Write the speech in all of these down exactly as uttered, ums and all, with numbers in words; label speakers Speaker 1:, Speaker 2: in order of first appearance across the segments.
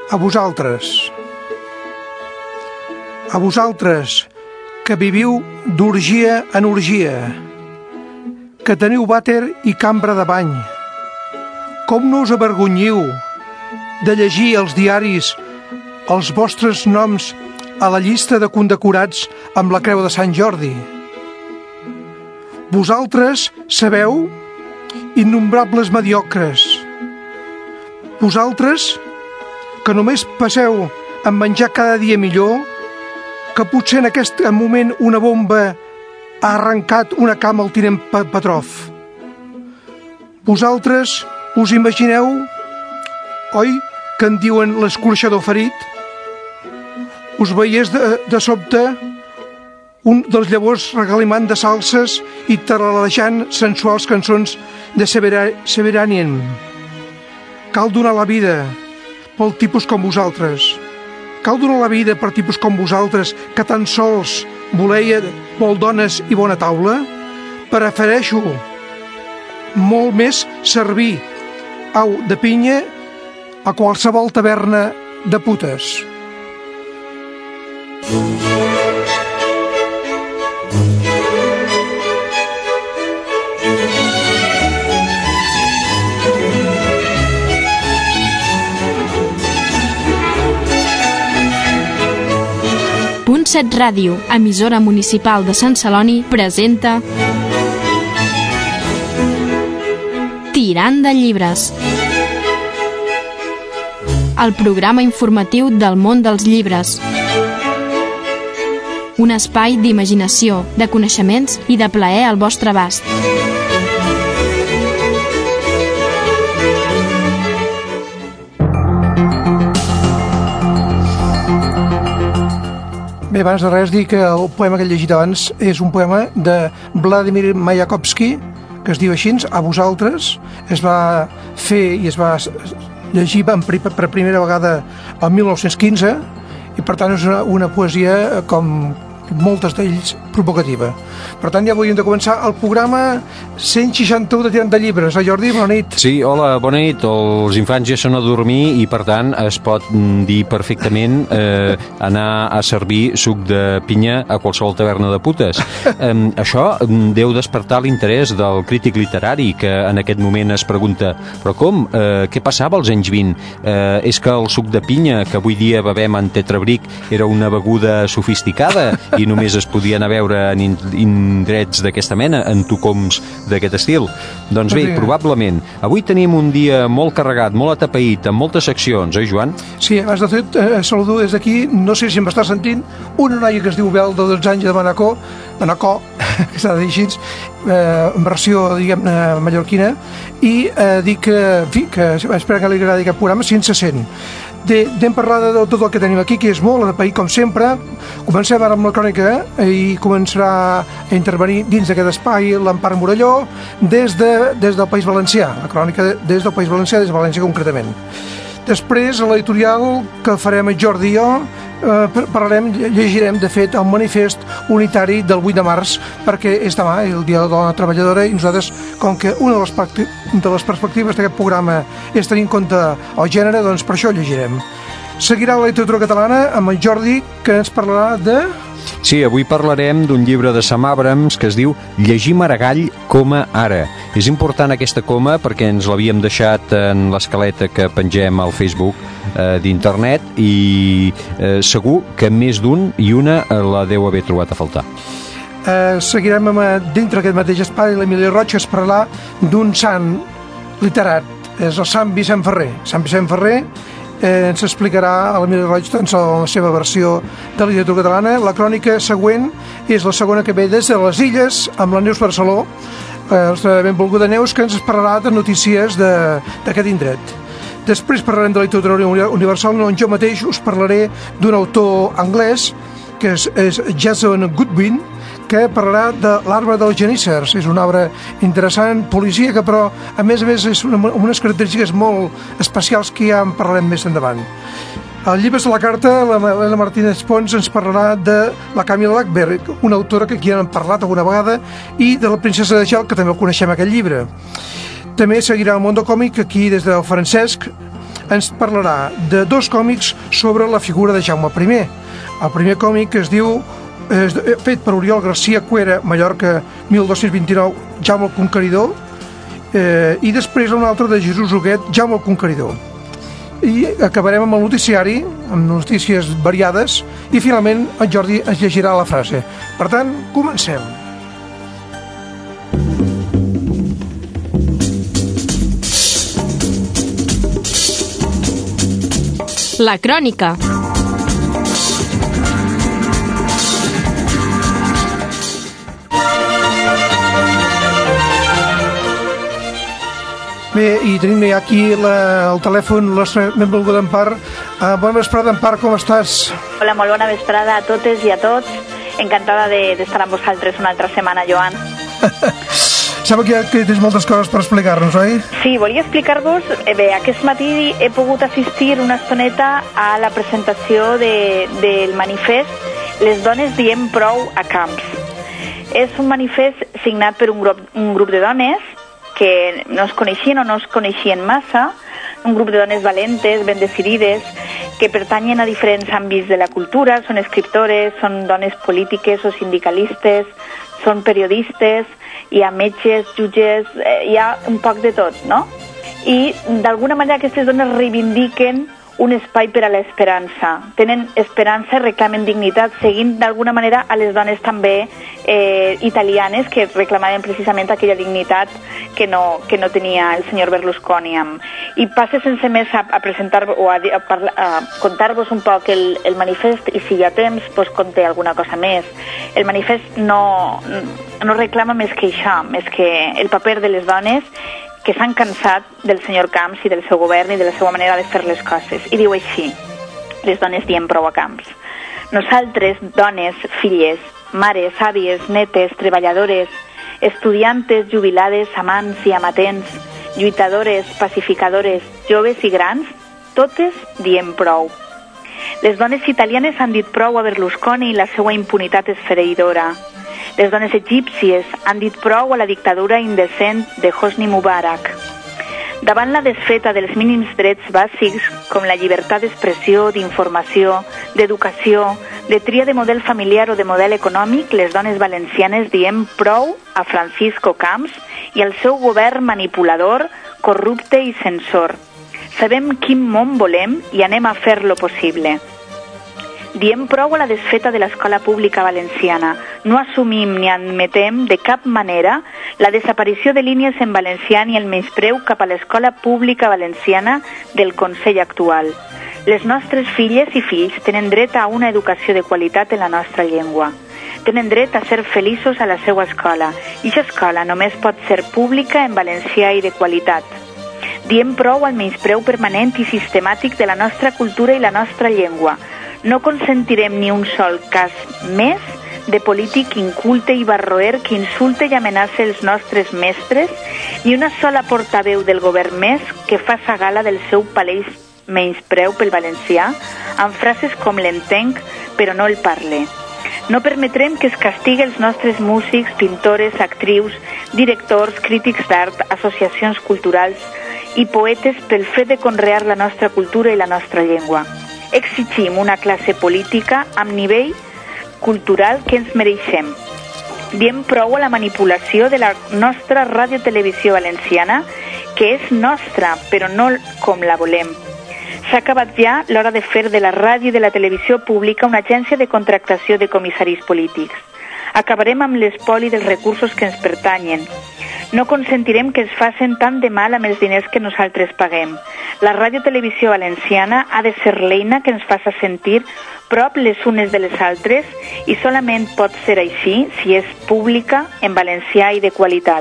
Speaker 1: A vosaltres. A vosaltres, que viviu d'orgia en orgia, que teniu vàter i cambra de bany, com no us avergonyiu de llegir als diaris els vostres noms a la llista de condecorats amb la Creu de Sant Jordi? Vosaltres sabeu, innombrables mediocres, vosaltres que només passeu a menjar cada dia millor, que potser en aquest moment una bomba ha arrencat una cama al tinent Petrov. Vosaltres us imagineu, oi, que en diuen l'escorxador ferit? Us veiés de, de sobte un dels llavors regalimant de salses i taralejant sensuals cançons de Severanien. Cal donar la vida pel tipus com vosaltres. Cal donar la vida per tipus com vosaltres, que tan sols voleia molt dones i bona taula? Prefereixo molt més servir au de pinya a qualsevol taverna de putes.
Speaker 2: Punt set Ràdio, emissora municipal de Sant Celoni, presenta Tirant de llibres, el programa informatiu del món dels llibres. Un espai d'imaginació, de coneixements i de plaer al vostre abast.
Speaker 1: Bé, abans de res dir que el poema que he llegit abans és un poema de Vladimir Mayakovsky, que es diu així, A vosaltres. Es va fer i es va llegir per primera vegada el mil nou-cents quinze i per tant és una, una poesia com moltes d'ells provocativa. Per tant, ja hauríem de començar el programa cent seixanta-u de Tirant de llibres. Eh, Jordi, bona nit.
Speaker 3: Sí, hola, bona nit. Els infants ja són a dormir i, per tant, es pot dir perfectament eh, anar a servir suc de pinya a qualsevol taverna de putes. Eh, això deu despertar l'interès del crític literari, que en aquest moment es pregunta però com? Eh, què passava als anys vint? Eh, és que el suc de pinya que avui dia bevem en tetrabric era una beguda sofisticada i només es podien a veure en indrets d'aquesta mena, en tocoms d'aquest estil? Doncs bé, probablement. Avui tenim un dia molt carregat, molt atapeït, amb moltes seccions, oi, Joan?
Speaker 1: Sí, abans de tot, eh, saludo des d'aquí, no sé si em està sentint, una noia que es diu Bel, de dotze anys, de Manacor, Manacor, que s'ha de dir així, eh, en versió, diguem-ne, mallorquina, i eh, dic que, en fi, que espero que li agradi aquest programa, si ens se sent. D'hem parlat de tot el que tenim aquí, que és molt a pair, com sempre. Comencem ara amb la crònica i començarà a intervenir dins d'aquest espai l'Empar Morelló des, de, des del País Valencià, la crònica des del País Valencià, des de València concretament. Després, a l'editorial que farem Jordi i jo, eh, parlarem, llegirem, de fet, el manifest unitari del vuit de març, perquè és demà, el Dia de la Dona Treballadora, i nosaltres, com que una de les, de les perspectives d'aquest programa és tenir en compte el gènere, doncs per això llegirem. Seguirà la literatura catalana amb en Jordi, que ens parlarà de...
Speaker 3: Sí, avui parlarem d'un llibre de Sam Abrams que es diu Llegir Maragall, coma, ara. És important aquesta coma perquè ens l'havíem deixat en l'escaleta que pengem al Facebook eh, d'internet i eh, segur que més d'un i una la deu haver trobat a faltar.
Speaker 1: Eh, seguirem amb, dintre d'aquest mateix espai, l'Emili Roig, que es parlarà d'un sant literat. És el Sant Vicent Ferrer. Sant Vicent Ferrer Eh, ens explicarà a l'Emili Roig doncs, la seva versió de la literatura catalana. La crònica següent és la segona, que ve des de les Illes, amb la Neus Barceló, eh, la benvolguda Neus, que ens parlarà de notícies d'aquest indret. Després parlarem de la literatura universal, on jo mateix us parlaré d'un autor anglès que és, és Jason Goodwin, que parlarà de L'arbre dels geníssers. És una obra interessant, policíaca, però a més a més és una, unes característiques molt especials que ja en parlarem més endavant. Al Llibres de la Carta, l'Helena Martínez Pons ens parlarà de la Camila Lackberg, una autora que aquí han parlat alguna vegada, i de la Princesa de Gel, que també el coneixem, aquest llibre. També seguirà el Mondo Còmic, aquí des del Francesc ens parlarà de dos còmics sobre la figura de Jaume I. El primer còmic es diu, és fet per Oriol García Cuera, Mallorca, mil dos-cents vint-i-nou, Jaume el Conqueridor, eh, i després un altre de Jesús Huguet, Jaume el Conqueridor. I acabarem amb el noticiari, amb notícies variades, i finalment en Jordi ens llegirà la frase. Per tant, comencem.
Speaker 2: La crònica.
Speaker 1: Bé, i tenim ja aquí la, el telèfon, la nostra benvolguda d'Empar. Uh, bona vesprada, Empar, com estàs?
Speaker 4: Hola, molt bona vesprada a totes i a tots. Encantada d'estar de, amb vosaltres una altra setmana, Joan.
Speaker 1: Sembla que, que tens moltes coses per explicar-nos, oi?
Speaker 4: Sí, volia explicar-vos... Eh, bé, aquest matí he pogut assistir una estoneta a la presentació de, del manifest Les dones diem prou a Camps. És un manifest signat per un grup, un grup de dones que no es coneixien o no es coneixien massa, un grup de dones valentes, ben decidides, que pertanyen a diferents àmbits de la cultura, són escriptores, són dones polítiques o sindicalistes, són periodistes, hi ha metges, jutges, eh, hi ha un poc de tot, no? I d'alguna manera aquestes dones reivindiquen un espai per a l'esperança. Tenen esperança i reclamen dignitat, seguint d'alguna manera a les dones també eh, italianes que reclamaven precisament aquella dignitat que no, que no tenia el senyor Berlusconi. I passe sense més a, a presentar o a, a, a, a contar-vos un poc el, el manifest, i si hi ha temps, doncs conté alguna cosa més. El manifest no, no reclama més que això, més que el paper de les dones que s'han cansat del senyor Camps i del seu govern i de la seva manera de fer les coses. I diu així, les dones diem prou a Camps. Nosaltres, dones, filles, mares, àvies, netes, treballadores, estudiantes, jubilades, amants i amatents, lluitadores, pacificadores, joves i grans, totes diem prou. Les dones italianes han dit prou a Berlusconi i la seva impunitat esfereïdora. Les dones egípcies han dit prou a la dictadura indecent de Hosni Mubarak. Davant la desfeta dels mínims drets bàsics, com la llibertat d'expressió, d'informació, d'educació, de tria de model familiar o de model econòmic, les dones valencianes diem prou a Francisco Camps i al seu govern manipulador, corrupte i censor. Sabem quin món volem i anem a fer lo possible. Diem prou a la desfeta de l'escola pública valenciana. No assumim ni admetem de cap manera la desaparició de línies en valencià ni el menyspreu cap a l'escola pública valenciana del Consell actual. Les nostres filles i fills tenen dret a una educació de qualitat en la nostra llengua. Tenen dret a ser feliços a la seva escola, i aquesta escola només pot ser pública en valencià i de qualitat. Diem prou al menyspreu permanent i sistemàtic de la nostra cultura i la nostra llengua. No consentirem ni un sol cas més de polític inculte i barroer que insulte i amenaça els nostres mestres, ni una sola portaveu del govern més que faça gala del seu palès menyspreu pel valencià, amb frases com l'entenc però no el parle. No permetrem que es castigui els nostres músics, pintores, actrius, directors, crítics d'art, associacions culturals i poetes pel fet de conrear la nostra cultura i la nostra llengua. Exigim una classe política amb nivell cultural que ens mereixem. Diem prou a la manipulació de la nostra ràdio-televisió valenciana, que és nostra, però no com la volem. S'ha acabat ja l'hora de fer de la ràdio i de la televisió pública una agència de contractació de comissaris polítics. Acabarem amb l'espoli dels recursos que ens pertanyen. No consentirem que es facin tant de mal amb els diners que nosaltres paguem. La ràdio-televisió valenciana ha de ser l'eina que ens faça sentir prop les unes de les altres i solament pot ser així si és pública, en valencià i de qualitat.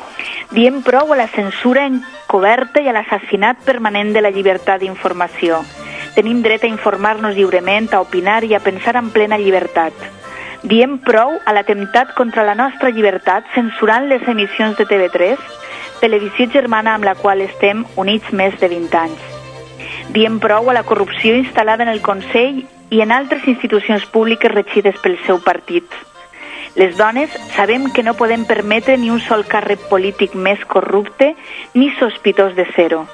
Speaker 4: Diem prou a la censura encoberta i a l'assassinat permanent de la llibertat d'informació. Tenim dret a informar-nos lliurement, a opinar i a pensar en plena llibertat. Diem prou a l'atemptat contra la nostra llibertat censurant les emissions de T V tres, televisió germana amb la qual estem units més de vint anys. Diem prou a la corrupció instal·lada en el Consell i en altres institucions públiques regides pel seu partit. Les dones sabem que no podem permetre ni un sol càrrec polític més corrupte ni sospitós de ser-ho.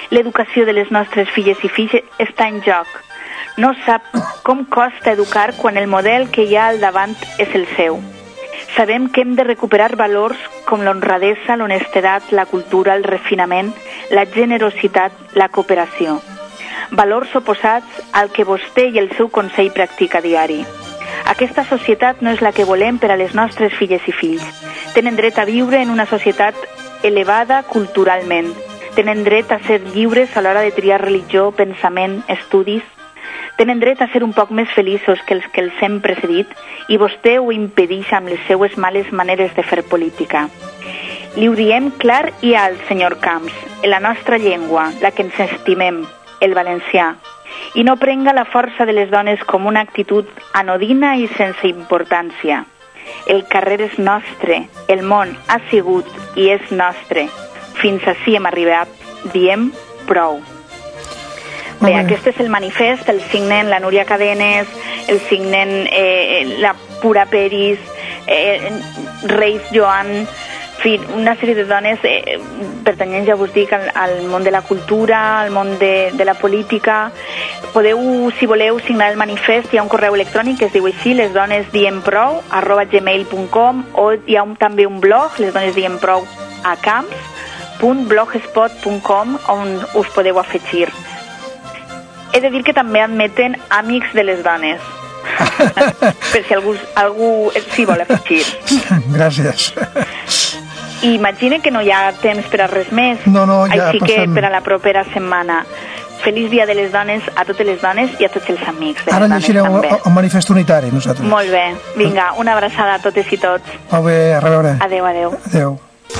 Speaker 4: L'educació de les nostres filles i fills està en joc. No sap com costa educar quan el model que hi ha al davant és el seu. Sabem que hem de recuperar valors com l'honradesa, l'honestedat, la cultura, el refinament, la generositat, la cooperació. Valors oposats al que vostè i el seu consell practica a diari. Aquesta societat no és la que volem per a les nostres filles i fills. Tenen dret a viure en una societat elevada culturalment. Tenen dret a ser lliures a l'hora de triar religió, pensament, estudis. Tenen dret a ser un poc més feliços que els que els hem precedit i vostè ho impedeix amb les seues males maneres de fer política. Li ho diem clar i alt, senyor Camps, en la nostra llengua, la que ens estimem, el valencià, i no prenga la força de les dones com una actitud anodina i sense importància. El carrer és nostre, el món ha sigut i és nostre. Fins ací hem arribat, diem prou. Bé, aquest és el manifest, el signen la Núria Cadenes, el signen eh, la Pura Peris, eh, Reis Joan, en fi, una sèrie de dones eh, pertanyents, ja vos dic, al, al món de la cultura, al món de, de la política. Podeu, si voleu, signar el manifest, hi ha un correu electrònic que es diu així, lesdonesdiemprou, arroba gmail punt com, o hi ha un, també un blog, lesdonesdiemprou a camps punt blogspot punt com, on us podeu afegir. He de dir que també admeten amics de les dones, per si algú, algú s'hi vol afegir.
Speaker 1: Gràcies.
Speaker 4: I imagine que no hi ha temps per a res més,
Speaker 1: no, no, ja
Speaker 4: així
Speaker 1: passem.
Speaker 4: Que per a la propera setmana. Feliç dia de les dones a totes les dones i a tots els amics de
Speaker 1: Ara
Speaker 4: les dones
Speaker 1: llegireu
Speaker 4: també.
Speaker 1: el manifest unitari, nosaltres.
Speaker 4: Molt bé, vinga, una abraçada a totes i tots.
Speaker 1: Molt bé, a reveure.
Speaker 4: Adéu, adéu.
Speaker 1: Adéu.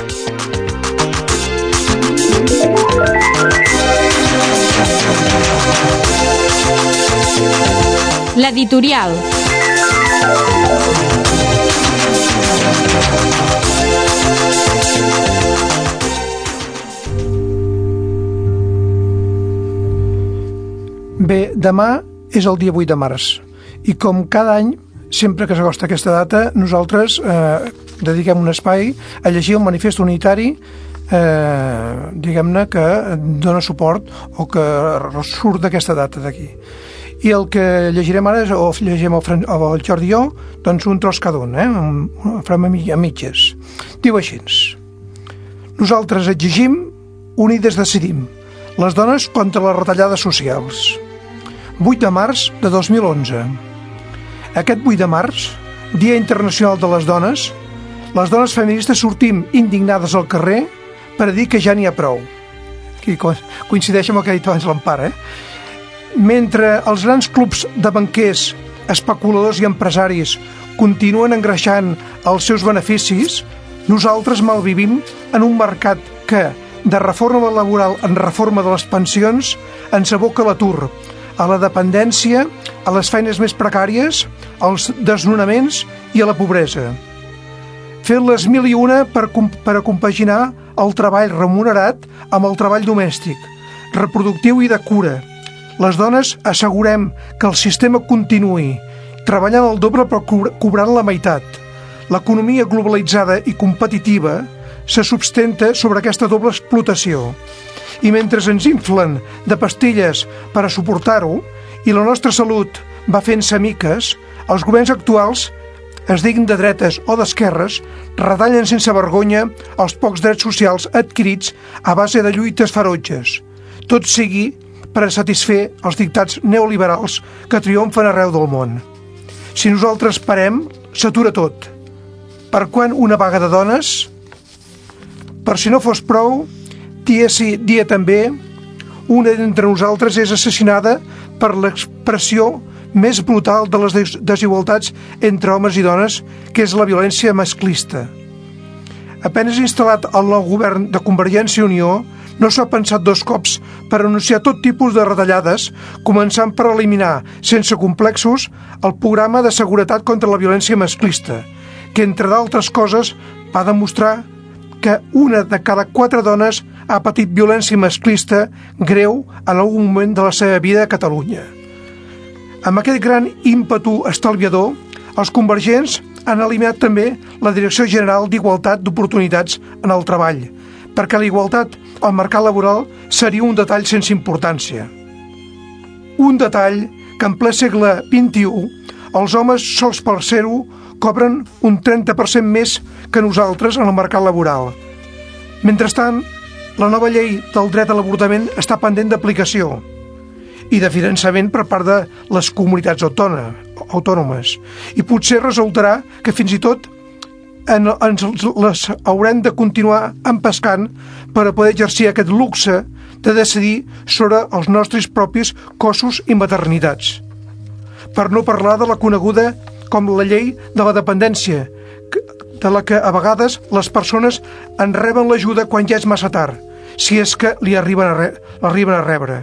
Speaker 2: L'editorial.
Speaker 1: Bé, demà és el dia vuit de març i com cada any, sempre que s'acosta aquesta data, nosaltres eh, dediquem un espai a llegir el manifest unitari eh, diguem-ne que dona suport o que surt d'aquesta data d'aquí. I el que llegirem ara, és, o llegirem el, Fran, el Jordi i jo, doncs un tros cada un, eh? Ho farem a mitges. Diu així: nosaltres exigim, unides decidim, les dones contra les retallades socials. vuit de març de dos mil onze. Aquest vuit de març, Dia Internacional de les Dones, les dones feministes sortim indignades al carrer per a dir que ja n'hi ha prou. Aquí coincideix amb el que ha dit abans l'Empar, eh? Mentre els grans clubs de banquers, especuladors i empresaris continuen engreixant els seus beneficis, nosaltres malvivim en un mercat que, de reforma laboral en reforma de les pensions, ens aboca a l'atur, a la dependència, a les feines més precàries, als desnonaments i a la pobresa. Fent-les mil i una per, per a compaginar el treball remunerat amb el treball domèstic, reproductiu i de cura. Les dones assegurem que el sistema continuï, treballant el doble però cobrant la meitat. L'economia globalitzada i competitiva se substenta sobre aquesta doble explotació. I mentre ens inflen de pastilles per a suportar-ho i la nostra salut va fent-se miques, els governs actuals, es diguin de dretes o d'esquerres, retallen sense vergonya els pocs drets socials adquirits a base de lluites ferotges. Tot sigui per a satisfer els dictats neoliberals que triomfen arreu del món. Si nosaltres parem, s'atura tot. Per quan una vaga de dones? Per si no fos prou, dia sí, dia també, una d'entre nosaltres és assassinada per l'expressió més brutal de les desigualtats entre homes i dones, que és la violència masclista. Apenas instal·lat el nou govern de Convergència i Unió, no s'ha pensat dos cops per anunciar tot tipus de retallades, començant per eliminar, sense complexos, el programa de seguretat contra la violència masclista, que, entre d'altres coses, va demostrar que una de cada quatre dones ha patit violència masclista greu en algun moment de la seva vida a Catalunya. Amb aquest gran ímpetu estalviador, els convergents han eliminat també la Direcció General d'Igualtat d'Oportunitats en el Treball, perquè la igualtat al mercat laboral seria un detall sense importància. Un detall que en ple segle vint-i-u els homes sols per ser-ho cobren un trenta per cent més que nosaltres en el mercat laboral. Mentrestant, la nova llei del dret a l'avortament està pendent d'aplicació i de finançament per part de les comunitats autònomes. I potser resultarà que fins i tot en, ens les haurem de continuar empescant per a poder exercir aquest luxe de decidir sobre els nostres propis cossos i maternitats. Per no parlar de la coneguda com la llei de la dependència, de la que a vegades les persones en reben l'ajuda quan ja és massa tard, si és que li arriben a, re arriben a rebre.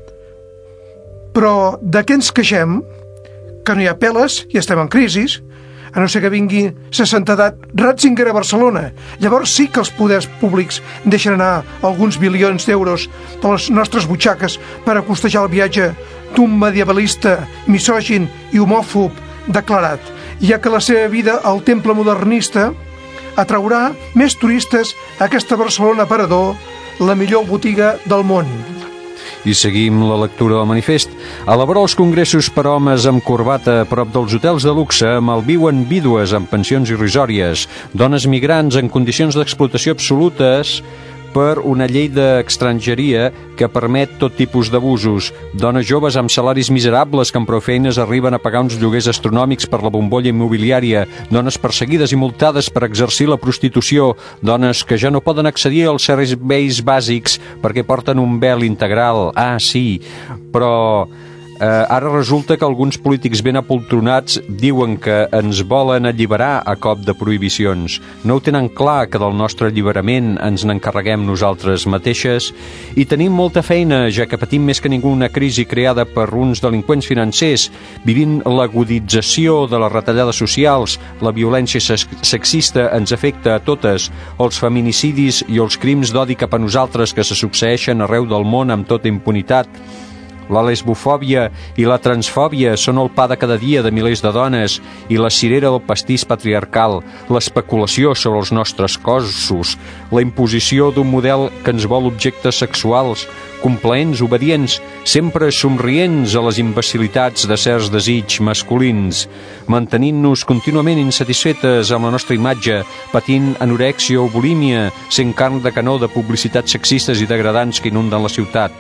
Speaker 1: Però de què ens queixem? Que no hi ha peles i estem en crisi, a no ser que vingui seixanta edat Ratzinger a Barcelona. Llavors sí que els poders públics deixen anar alguns bilions d'euros de les nostres butxaques per a costejar el viatge d'un medievalista, misògin i homòfob declarat, ja que la seva vida al temple modernista atraurà més turistes a aquesta Barcelona aparador, la millor botiga del món.
Speaker 3: I seguim la lectura del manifest. Elaborar els congressos per a homes amb corbata a prop dels hotels de luxe malviuen vídues amb pensions irrisòries, dones migrants en condicions d'explotació absolutes per una llei d'estrangeria que permet tot tipus d'abusos, dones joves amb salaris miserables que amb prou feines arriben a pagar uns lloguers astronòmics per la bombolla immobiliària, dones perseguides i multades per exercir la prostitució, dones que ja no poden accedir als serveis bàsics perquè porten un vel integral. Ah, sí, però Eh, ara resulta que alguns polítics ben apoltronats diuen que ens volen alliberar a cop de prohibicions. No ho tenen clar que del nostre alliberament ens n'encarreguem nosaltres mateixes i tenim molta feina, ja que patim més que ningú una crisi creada per uns delinqüents financers, vivint l'agudització de les retallades socials, la violència sexista ens afecta a totes, els feminicidis i els crims d'odi cap a nosaltres que se succeeixen arreu del món amb tota impunitat. La lesbofòbia i la transfòbia són el pa de cada dia de milers de dones i la cirera del pastís patriarcal, l'especulació sobre els nostres cossos, la imposició d'un model que ens vol objectes sexuals, complaents, obedients, sempre somrients a les imbecilitats de certs desigs masculins, mantenint-nos contínuament insatisfetes amb la nostra imatge, patint anorèxia o bulímia, sent carn de canó de publicitats sexistes i degradants que inunden la ciutat.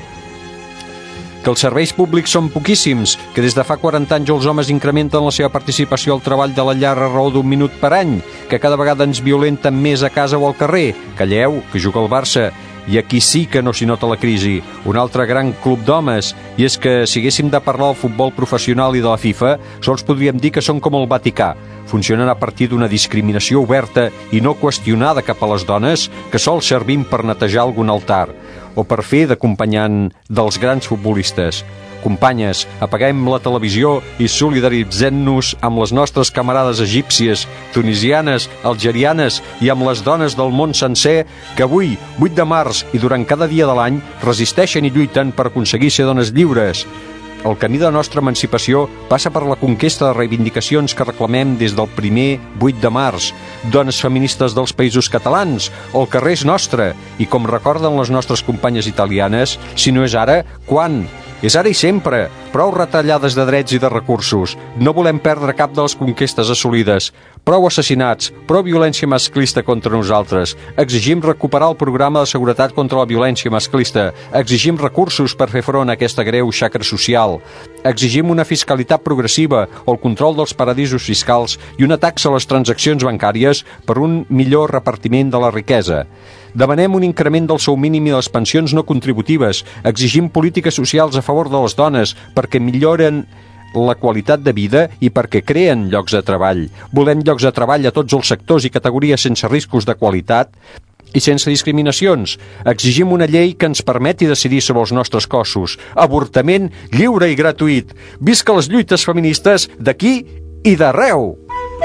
Speaker 3: Que els serveis públics són poquíssims, que des de fa quaranta anys els homes incrementen la seva participació al treball de la llar a raó d'un minut per any, que cada vegada ens violenten més a casa o al carrer. Calleu, que juga al Barça. I aquí sí que no s'hi nota la crisi. Un altre gran club d'homes, i és que si haguéssim de parlar del futbol professional i de la FIFA, sols podríem dir que són com el Vaticà. Funcionen a partir d'una discriminació oberta i no qüestionada cap a les dones, que sols servim per netejar algun altar o per fer d'acompanyant dels grans futbolistes. Companyes, apaguem la televisió i solidaritzem-nos amb les nostres camarades egípcies, tunisianes, algerianes i amb les dones del món sencer que avui, vuit de març i durant cada dia de l'any, resisteixen i lluiten per aconseguir ser dones lliures. El camí de la nostra emancipació passa per la conquesta de reivindicacions que reclamem des del primer vuit de març. Dones feministes dels països catalans, el carrer és nostre, i com recorden les nostres companyes italianes, si no és ara, quan? És ara i sempre. Prou retallades de drets i de recursos. No volem perdre cap de les conquestes assolides. Prou assassinats, prou violència masclista contra nosaltres. Exigim recuperar el programa de seguretat contra la violència masclista. Exigim recursos per fer front a aquesta greu xacra social. Exigim una fiscalitat progressiva o el control dels paradisos fiscals i una taxa a les transaccions bancàries per un millor repartiment de la riquesa. Demanem un increment del sou mínim i de les pensions no contributives. Exigim polítiques socials a favor de les dones perquè milloren la qualitat de vida i perquè creen llocs de treball. Volem llocs de treball a tots els sectors i categories sense riscos de qualitat i sense discriminacions. Exigim una llei que ens permeti decidir sobre els nostres cossos. Avortament lliure i gratuït. Visca les lluites feministes d'aquí i d'arreu!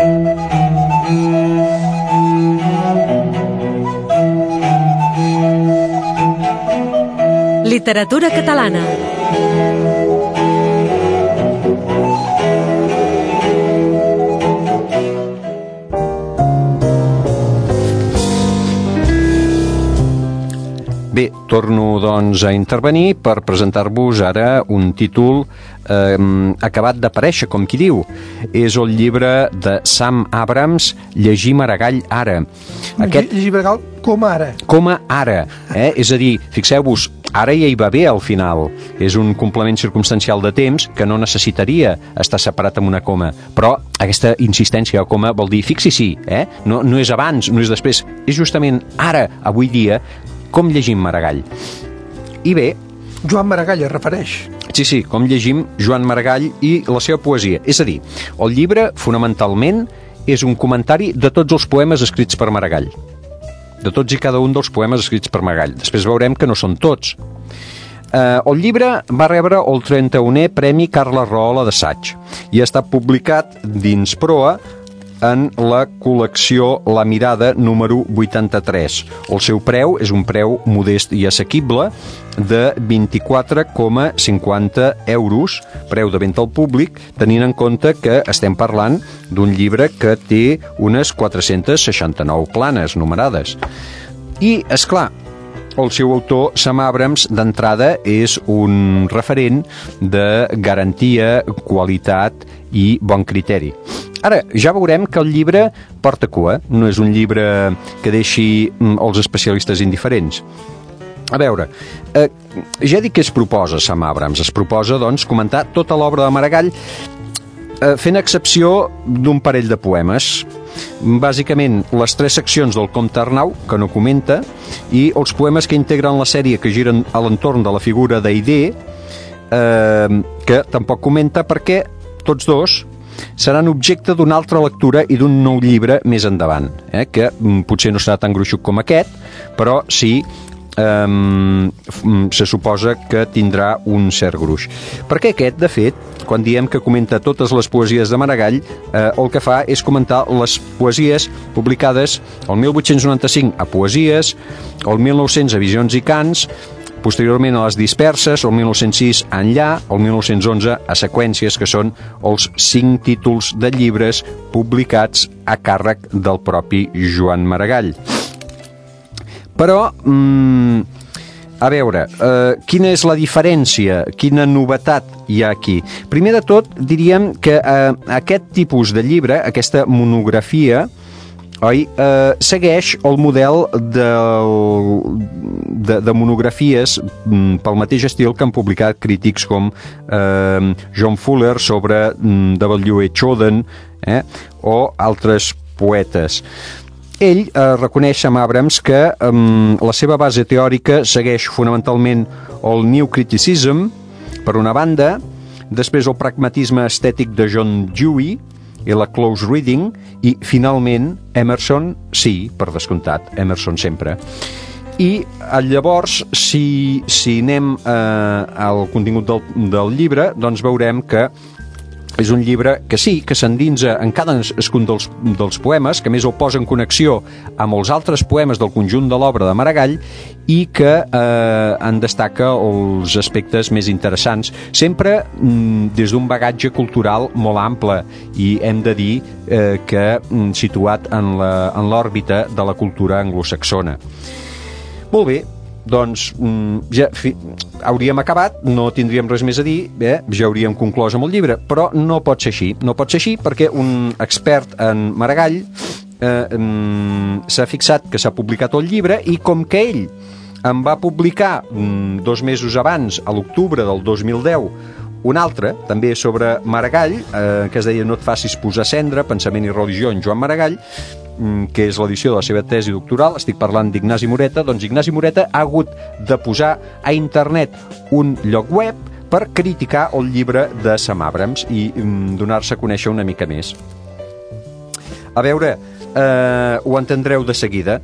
Speaker 5: Literatura catalana.
Speaker 3: torno, doncs, a intervenir per presentar-vos ara un títol eh, acabat d'aparèixer, com qui diu. És el llibre de Sam Abrams, Llegir Maragall ara.
Speaker 1: Aquest... Llegir Maragall com ara.
Speaker 3: Com a ara, eh? És a dir, fixeu-vos, ara ja hi va bé al final. És un complement circumstancial de temps que no necessitaria estar separat amb una coma. Però aquesta insistència a coma vol dir fixi-s'hi, eh? No, no és abans, no és després. És justament ara, avui dia, com llegim Maragall. I bé...
Speaker 1: Joan Maragall es refereix.
Speaker 3: Sí, sí, com llegim Joan Maragall i la seva poesia. És a dir, el llibre, fonamentalment, és un comentari de tots els poemes escrits per Maragall. De tots i cada un dels poemes escrits per Maragall. Després veurem que no són tots. Eh, el llibre va rebre el trenta-unè Premi Carles Rahola d'assaig i ha estat publicat dins Proa en la col·lecció La Mirada número vuitanta-tres. El seu preu és un preu modest i assequible de vint-i-quatre coma cinquanta euros, preu de venda al públic, tenint en compte que estem parlant d'un llibre que té unes quatre-centes seixanta-nou planes numerades. I, és clar, el seu autor, Sam Abrams, d'entrada és un referent de garantia, qualitat i bon criteri. Ara, ja veurem que el llibre porta cua, no és un llibre que deixi els especialistes indiferents. A veure, eh, ja dic que es proposa Sam Abrams, es proposa, doncs, comentar tota l'obra de Maragall, eh, fent excepció d'un parell de poemes, bàsicament les tres seccions del Comte Arnau, que no comenta, i els poemes que integren la sèrie que giren a l'entorn de la figura d'Aidé, eh, que tampoc comenta perquè tots dos seran objecte d'una altra lectura i d'un nou llibre més endavant, eh, que potser no serà tan gruixuc com aquest, però sí eh, se suposa que tindrà un cert gruix. Perquè aquest, de fet, quan diem que comenta totes les poesies de Maragall, eh, el que fa és comentar les poesies publicades el mil vuit-cents noranta-cinc a Poesies, el mil nou-cents a Visions i Cants, posteriorment a les disperses, el mil nou-cents sis a Enllà, el mil nou-cents onze a Seqüències, que són els cinc títols de llibres publicats a càrrec del propi Joan Maragall. Però, mmm, a veure, eh, quina és la diferència, quina novetat hi ha aquí? Primer de tot, diríem que eh, aquest tipus de llibre, aquesta monografia, oi, eh, segueix el model del, de, de monografies mm, pel mateix estil que han publicat crítics com eh, John Fuller sobre mm, W H Auden, eh, o altres poetes. Ell eh, reconeix amb Abrams que eh, la seva base teòrica segueix fonamentalment el New Criticism, per una banda, després el pragmatisme estètic de John Dewey i la close reading, i finalment Emerson, sí, per descomptat, Emerson sempre. I llavors, si, si anem eh, al contingut del, del llibre, doncs veurem que és un llibre que sí, que s'endinsa en cadascun dels, dels poemes, que més el posa en connexió amb els altres poemes del conjunt de l'obra de Maragall i que eh, en destaca els aspectes més interessants, sempre mm, des d'un bagatge cultural molt ample i hem de dir eh, que mm, situat en la, en l'òrbita de la cultura anglosaxona. Molt bé, doncs ja fi, hauríem acabat, no tindríem res més a dir, eh? Ja hauríem conclòs amb el llibre, però no pot ser així, no pot ser així perquè un expert en Maragall eh, s'ha fixat que s'ha publicat el llibre i com que ell en va publicar mm, dos mesos abans, a l'octubre del dos mil deu, un altre, també sobre Maragall, eh, que es deia No et facis posar cendra, pensament i religió en Joan Maragall, que és l'edició de la seva tesi doctoral, estic parlant d'Ignasi Moreta, doncs Ignasi Moreta ha hagut de posar a internet un lloc web per criticar el llibre de Sam Abrams i mm, donar-se a conèixer una mica més. A veure, eh, ho entendreu de seguida.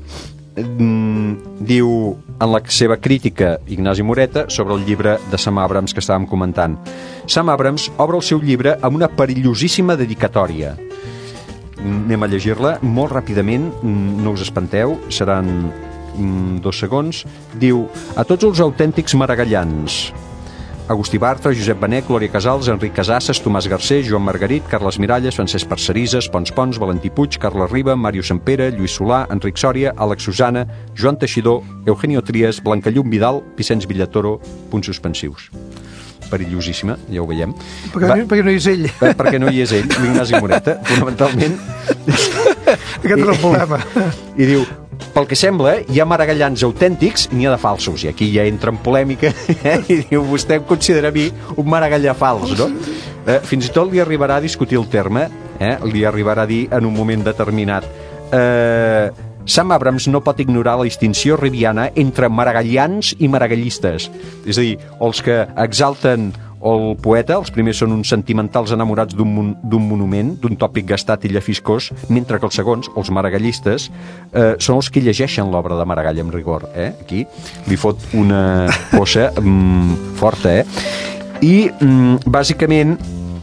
Speaker 3: Mm, diu en la seva crítica Ignasi Moreta sobre el llibre de Sam Abrams que estàvem comentant. Sam Abrams obre el seu llibre amb una perillosíssima dedicatòria. Anem a llegir-la molt ràpidament, no us espanteu, seran dos segons. Diu: a tots els autèntics maragallans, Agustí Bartra, Josep Benet, Glòria Casals, Enric Casasses, Tomàs Garcés, Joan Margarit, Carles Miralles, Francesc Parcerisses, Pons Pons, Valentí Puig, Carles Riba, Màrius Sampere, Lluís Solà, Enric Sòria, Àlex Susana, Joan Teixidor, Eugenio Tries, Blancallum Vidal, Vicenç Villatoro, punts suspensius. Perillosíssima, ja ho veiem.
Speaker 1: Perquè, Va, perquè no hi és ell.
Speaker 3: Perquè no hi és ell, l'Ignasi Moreta, fonamentalment.
Speaker 1: Aquest és el problema.
Speaker 3: I diu, pel que sembla, hi ha maragallans autèntics i n'hi ha de falsos, i aquí ja entra en polèmica, eh? I diu, vostè em considera a mi un maragallà fals, no? Eh, fins i tot li arribarà a discutir el terme, eh? Li arribarà a dir en un moment determinat. Eh, Sam Abrams no pot ignorar la distinció ribiana entre maragallans i maragallistes, és a dir, els que exalten el poeta, els primers són uns sentimentals enamorats d'un mon d'un monument, d'un tòpic gastat i llafiscós, mentre que els segons, els maragallistes, eh, són els que llegeixen l'obra de Maragall amb rigor. Eh? Aquí li fot una posa mm, forta. Eh? I, mm, bàsicament,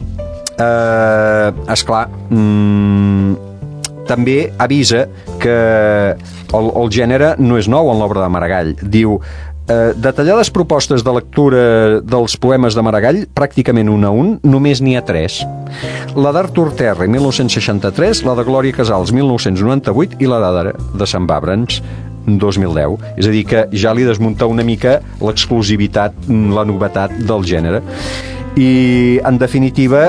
Speaker 3: eh, esclar, mm, també avisa que el, el gènere no és nou en l'obra de Maragall. Diu, eh, detallades propostes de lectura dels poemes de Maragall, pràcticament un a un, només n'hi ha tres. La d'Artur Terri, mil nou-cents seixanta-tres, la de Glòria Casals, mil nou-cents noranta-vuit, i la d'ara, de Sant Abrams, dos mil deu. És a dir, que ja li desmunta una mica l'exclusivitat, la novetat del gènere. I, en definitiva,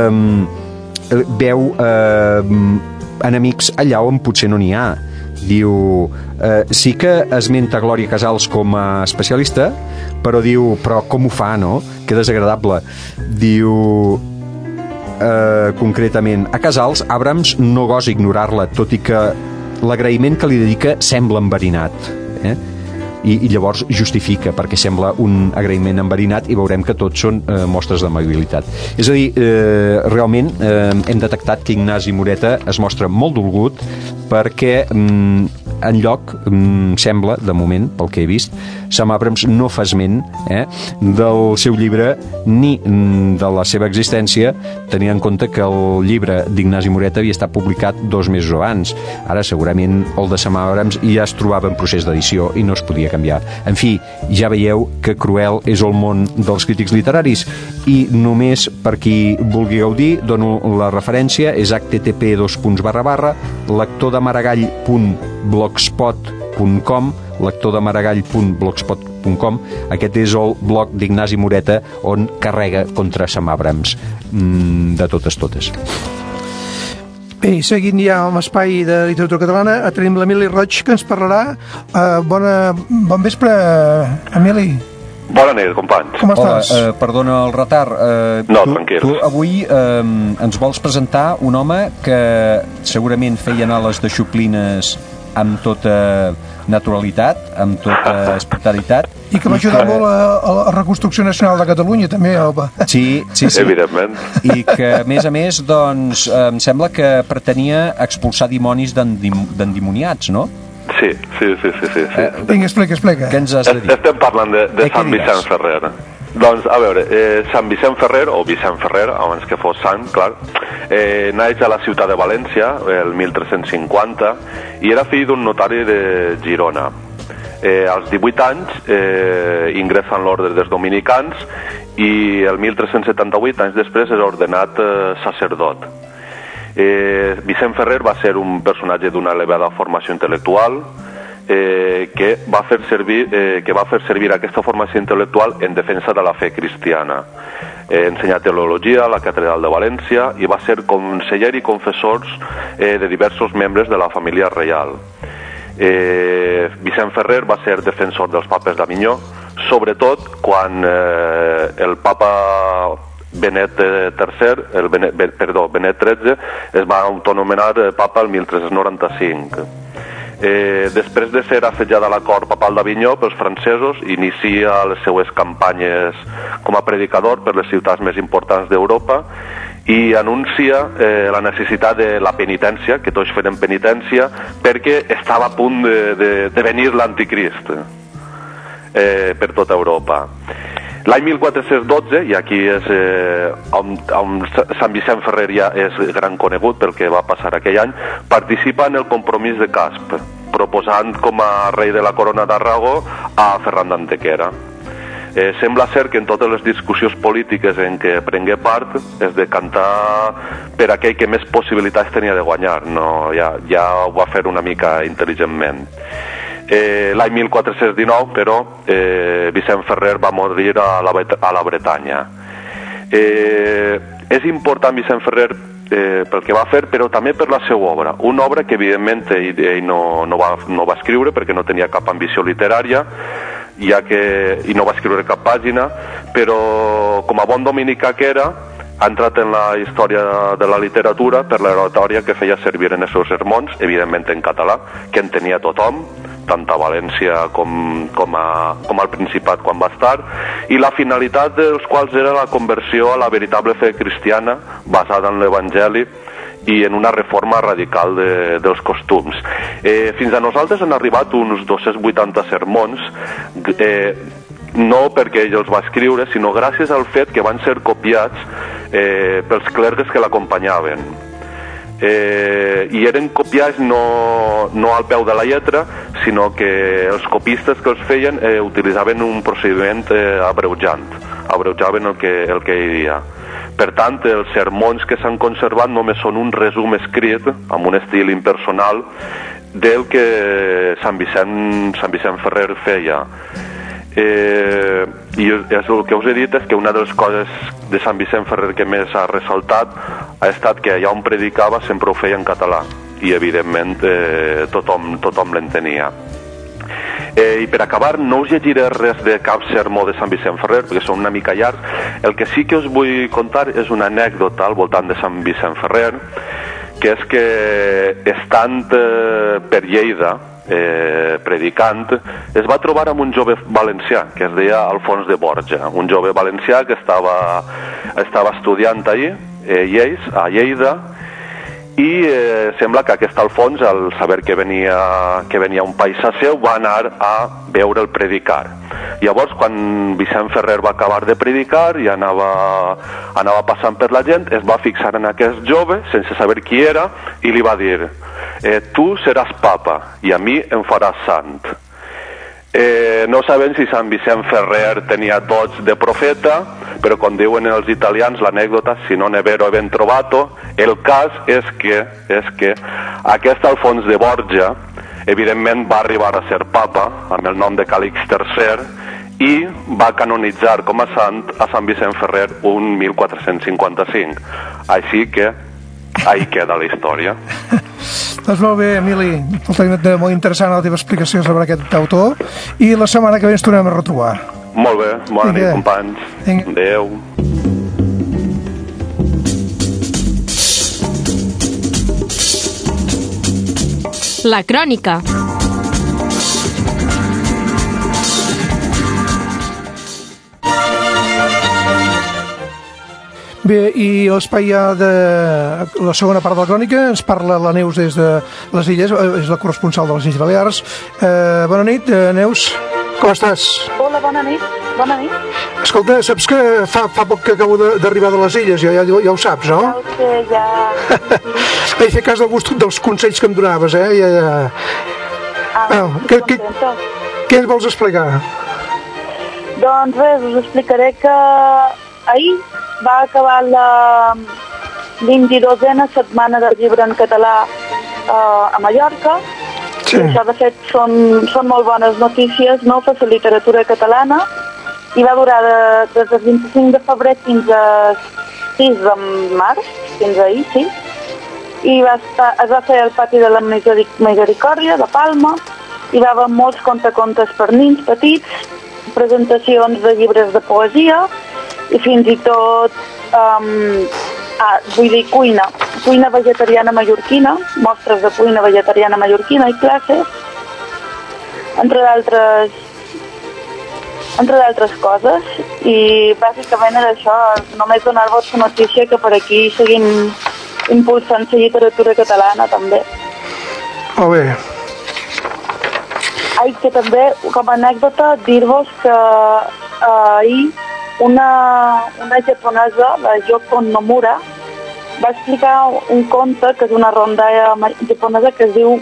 Speaker 3: eh, veu eh, enemics allà on potser no n'hi ha. Diu, eh, sí que esmenta Glòria Casals com a especialista, però diu, però com ho fa, no? Que desagradable. Diu, eh, concretament, a Casals, Abrams no gosa ignorar-la, tot i que l'agraïment que li dedica sembla enverinat. Eh? I, i llavors justifica perquè sembla un agraïment enverinat, i veurem que tots són eh, mostres d'amabilitat. És a dir, eh, realment eh, hem detectat que Ignasi Moreta es mostra molt dolgut perquè mm, en lloc, mm, sembla, de moment, pel que he vist, Sam Abrams no fa esment eh, del seu llibre ni mm, de la seva existència, tenint en compte que el llibre d'Ignasi Moreta havia estat publicat dos mesos abans. Ara segurament el de Sam Abrams ja es trobava en procés d'edició i no es podia canviar. En fi, ja veieu que cruel és el món dels crítics literaris, i només per qui vulgui gaudir dono la referència, és h t t p dos punts barra barra lector de maragall punt blogspot punt com, lector de maragall punt blogspot punt com. Aquest és el blog d'Ignasi Moreta on carrega contra Sam Abrams mm, de totes totes.
Speaker 1: Bé, seguint ja amb espai de literatura catalana, tenim l'Emili Roig, que ens parlarà. Uh, bona, bon vespre, Emili.
Speaker 5: Bona nit, companys.
Speaker 1: Com estàs?
Speaker 3: Hola, eh, perdona el retard. Eh,
Speaker 5: no,
Speaker 3: tu,
Speaker 5: tranquil.
Speaker 3: Tu avui eh, ens vols presentar un home que segurament feia anar les deixoplines amb tota naturalitat, amb tota espontaneïtat.
Speaker 1: I que va ajudar que... molt a, a la reconstrucció nacional de Catalunya, també, Alba.
Speaker 3: Sí, sí, sí.
Speaker 5: Evidentment.
Speaker 3: I que, a més a més, doncs, em sembla que pretenia expulsar dimonis d'endimoniats, no?
Speaker 5: Sí, sí, sí, sí, sí.
Speaker 3: Eh,
Speaker 1: Vinga, explica, explica.
Speaker 3: Què ens has de dir?
Speaker 5: Estem parlant de, de
Speaker 3: eh,
Speaker 5: Sant Vicent Ferrer. Doncs, a veure, eh, Sant Vicent Ferrer, o Vicent Ferrer, abans que fos Sant, clar, eh, naix a la ciutat de València, el mil tres-cents cinquanta, i era fill d'un notari de Girona. Eh, als divuit anys eh, ingressa en l'ordre dels dominicans, i el mil tres-cents setanta-vuit, anys després, és ordenat eh, sacerdot. Eh, Vicent Ferrer va ser un personatge d'una elevada formació intel·lectual, eh, que va fer servir eh, que va fer servir aquesta formació intel·lectual en defensa de la fe cristiana. Eh, ensenyà teologia a la Catedral de València i va ser conseller i confessor eh, de diversos membres de la família reial. Eh, Vicent Ferrer va ser defensor dels papes d'Avinyó, sobretot quan eh, el papa Benet tercer, el Benet, perdó, Benet tretze, es va autonomenar papa el mil tres-cents noranta-cinc. Eh, després de ser assetjada a la cort papal d'Avinyó pels francesos, inicia les seues campanyes com a predicador per les ciutats més importants d'Europa i anuncia eh, la necessitat de la penitència, que tots feren penitència, perquè estava a punt de, de, de venir l'anticrist eh, per tota Europa. L'any mil quatre-cents dotze, i aquí és eh, on, on Sant Vicent Ferrer ja és gran conegut pel que va passar aquell any, participa en el compromís de Casp, proposant com a rei de la corona d'Aragó a Ferran d'Antequera. Eh, sembla ser que en totes les discussions polítiques en què prengué part es decantar per aquell que més possibilitats tenia de guanyar, no? ja, ja ho va fer una mica intel·ligentment. Eh, L'any mil quatre-cents dinou, però, eh, Vicent Ferrer va morir a la, a la Bretanya. Eh, és important Vicent Ferrer eh, pel que va fer, però també per la seva obra. Una obra que, evidentment, ell, ell no, no, va, no va escriure perquè no tenia cap ambició literària, ja que, i no va escriure cap pàgina, però com a bon dominicà que era, ha entrat en la història de la literatura per l'oratòria que feia servir en els seus sermons, evidentment en català, que entenia tothom, tant a València com, com, a, com al Principat quan va estar, i la finalitat dels quals era la conversió a la veritable fe cristiana basada en l'Evangeli i en una reforma radical de, dels costums. Eh, fins a nosaltres han arribat uns dos-cents vuitanta sermons, eh, no perquè ell els va escriure, sinó gràcies al fet que van ser copiats eh, pels clergues que l'acompanyaven. Eh, i eren copiats no, no al peu de la lletra, sinó que els copistes que els feien eh, utilitzaven un procediment eh, abreujant, abreujaven el que, el que hi havia. Per tant, els sermons que s'han conservat només són un resum escrit, amb un estil impersonal, del que Sant Vicent, Sant Vicent Ferrer feia. Eh, I és el que us he dit és que una de les coses de Sant Vicent Ferrer que més ha ressaltat ha estat que allà on predicava sempre ho feia en català i evidentment eh, tothom, tothom l'entenia. Eh, I per acabar, no us llegiré res de cap sermó de Sant Vicent Ferrer perquè són una mica llargs. El que sí que us vull contar és una anècdota al voltant de Sant Vicent Ferrer, que és que estant eh, per Lleida eh, predicant, es va trobar amb un jove valencià que es deia Alfons de Borja, un jove valencià que estava, estava estudiant allí, eh, Lleis, a Lleida, i eh, sembla que aquest Alfons, al saber que venia, que venia un paisà seu, va anar a veure el predicar. Llavors, quan Vicent Ferrer va acabar de predicar i anava, anava passant per la gent, es va fixar en aquest jove, sense saber qui era, i li va dir eh, tu seràs papa i a mi em faràs sant. Eh, no sabem si Sant Vicent Ferrer tenia dots de profeta, però com diuen els italians, l'anècdota, si non è vero è ben trovato, el cas és que, és que aquest Alfons de Borja, evidentment va arribar a ser papa, amb el nom de Càlix tercer, i va canonitzar com a sant a Sant Vicent Ferrer un mil quatre-cents cinquanta-cinc. Així que ahí queda la història.
Speaker 1: Doncs molt bé, Emili, molt interessant la teva explicació sobre aquest autor, i la setmana que ve ens tornem a retrobar.
Speaker 5: Molt bé, bona nit, companys. Adéu.
Speaker 2: La crònica.
Speaker 1: Bé, i l'espai ja de la segona part de la crònica ens parla la Neus des de les Illes, és la corresponsal de les Illes Balears. Eh, bona nit, eh, Neus, com estàs?
Speaker 4: Hola, bona nit, bona nit.
Speaker 1: Escolta, saps que fa, fa poc que acabo d'arribar de les Illes, ja, ja, ja ho saps, no?
Speaker 4: Ja ho sé, ja...
Speaker 1: Vaig fer cas dels, dels consells que em donaves, eh? Ja, ja.
Speaker 4: Ah,
Speaker 1: ah, què, què, què ens vols explicar?
Speaker 4: Doncs res, us explicaré que ahir va acabar la vint-i-dosena setmana del llibre en català eh, a Mallorca. Sí. I això, de fet, són, són molt bones notícies noves de literatura catalana, i va durar de, des del vint-i-cinc de febrer fins a sis de març, fins ahir, sí, i va estar, es va fer al pati de la Misericòrdia de Palma, i va haver molts contacontes per nins petits, presentacions de llibres de poesia, i fins i tot, um, ah, vull dir, cuina, cuina vegetariana mallorquina, mostres de cuina vegetariana mallorquina i classes, entre d'altres entre d'altres coses, i bàsicament era això, només donar-vos la notícia que per aquí seguim impulsant la literatura catalana també.
Speaker 1: Molt bé.
Speaker 4: Ai, que també, com a anècdota, dir-vos que eh, ahir una, una japonesa, la Yoko Nomura, va explicar un conte que és una rondalla japonesa que es diu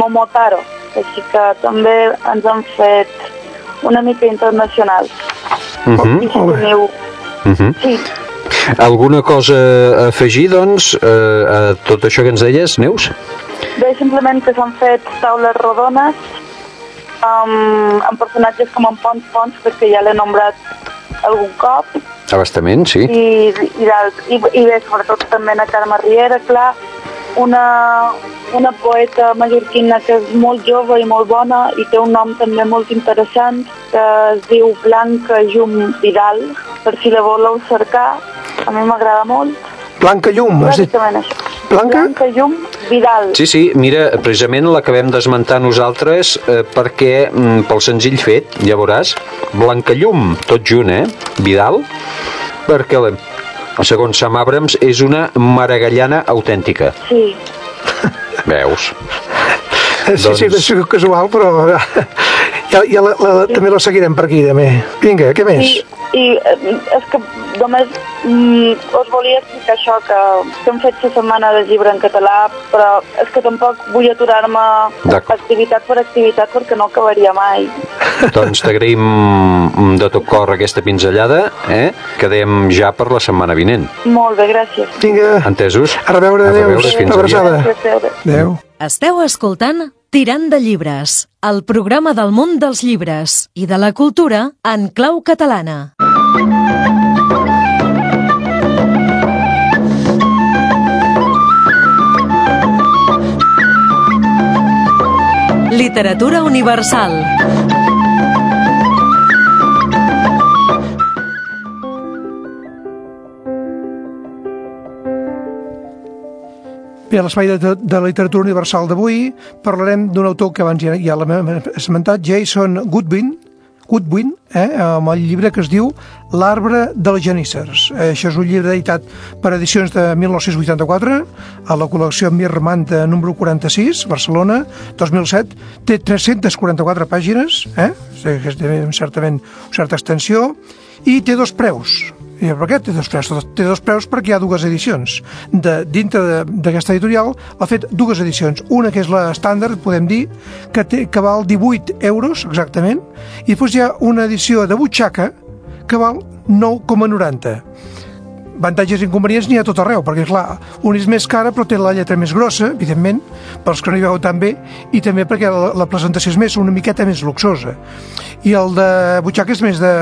Speaker 4: Momotaro, així que també ens han fet una mica internacionals.
Speaker 3: Uh -huh.
Speaker 4: I si teniu...
Speaker 3: Uh -huh.
Speaker 4: Sí.
Speaker 3: Alguna cosa a afegir, doncs, eh, a tot això que ens deies, Neus?
Speaker 4: Bé, simplement que s'han fet taules rodones amb, amb personatges com en Pons Pons, perquè ja l'he nombrat algun cop.
Speaker 3: Abastament, sí.
Speaker 4: I, i, i, i bé, sobretot també a Carme Riera, clar, una, una poeta mallorquina que és molt jove i molt bona i té un nom també molt interessant, que es diu Blanca Llum Vidal, per si la voleu cercar, a mi m'agrada molt.
Speaker 1: Blanca Llum, has dit?
Speaker 4: Bàsicament això.
Speaker 1: Blanca?
Speaker 4: Blanca Llum Vidal.
Speaker 3: Sí, sí, mira, precisament l'acabem d'esmentar nosaltres eh, perquè, mm, pel senzill fet, ja veuràs, Blanca Llum, tot junt, eh? Vidal, perquè la, segons Sam Abrams és una maragallana autèntica.
Speaker 4: Sí.
Speaker 3: Veus?
Speaker 1: Sí, doncs... sí, és casual, però ja, ja la, la, també la seguirem per aquí, també. Vinga, què més?
Speaker 4: I, i és que només mm, us volia explicar això, que, que hem fet la setmana de llibre en català, però és que tampoc vull aturar-me activitat per activitat perquè no acabaria mai.
Speaker 3: Doncs t'agraïm de tot cor aquesta pinzellada, eh? Quedem ja per la setmana vinent.
Speaker 4: Molt bé, gràcies.
Speaker 1: Vinga.
Speaker 3: Entesos?
Speaker 1: A reveure, adéu.
Speaker 3: Fins aviat.
Speaker 1: Adéu.
Speaker 2: Esteu escoltant Tirant de llibres, el programa del món dels llibres i de la cultura en clau catalana. Literatura universal.
Speaker 1: Bé, a l'espai de, de la literatura universal d'avui parlarem d'un autor que abans ja, ja l'hem esmentat, Jason Goodwin, Goodwin eh, amb el llibre que es diu L'arbre de les geníssers. Eh, això és un llibre editat per edicions de mil nou-cents vuitanta-quatre a la col·lecció Mirmanta número quaranta-sis, Barcelona, dos mil set. Té tres-centes quaranta-quatre pàgines, eh? Té certament una certa extensió, i té dos preus. I per què té dos preus? Té dos preus perquè hi ha dues edicions. De, dintre d'aquesta editorial ha fet dues edicions. Una que és l'estàndard, podem dir, que, té, que val divuit euros exactament, i després hi ha una edició de butxaca que val nou coma noranta. Avantatges i inconvenients n'hi ha tot arreu, perquè, clar, un és més cara però té la lletra més grossa, evidentment, pels que no hi veuen tan bé, i també perquè la, la presentació és més, una miqueta més luxosa. I el de butxaca és més de...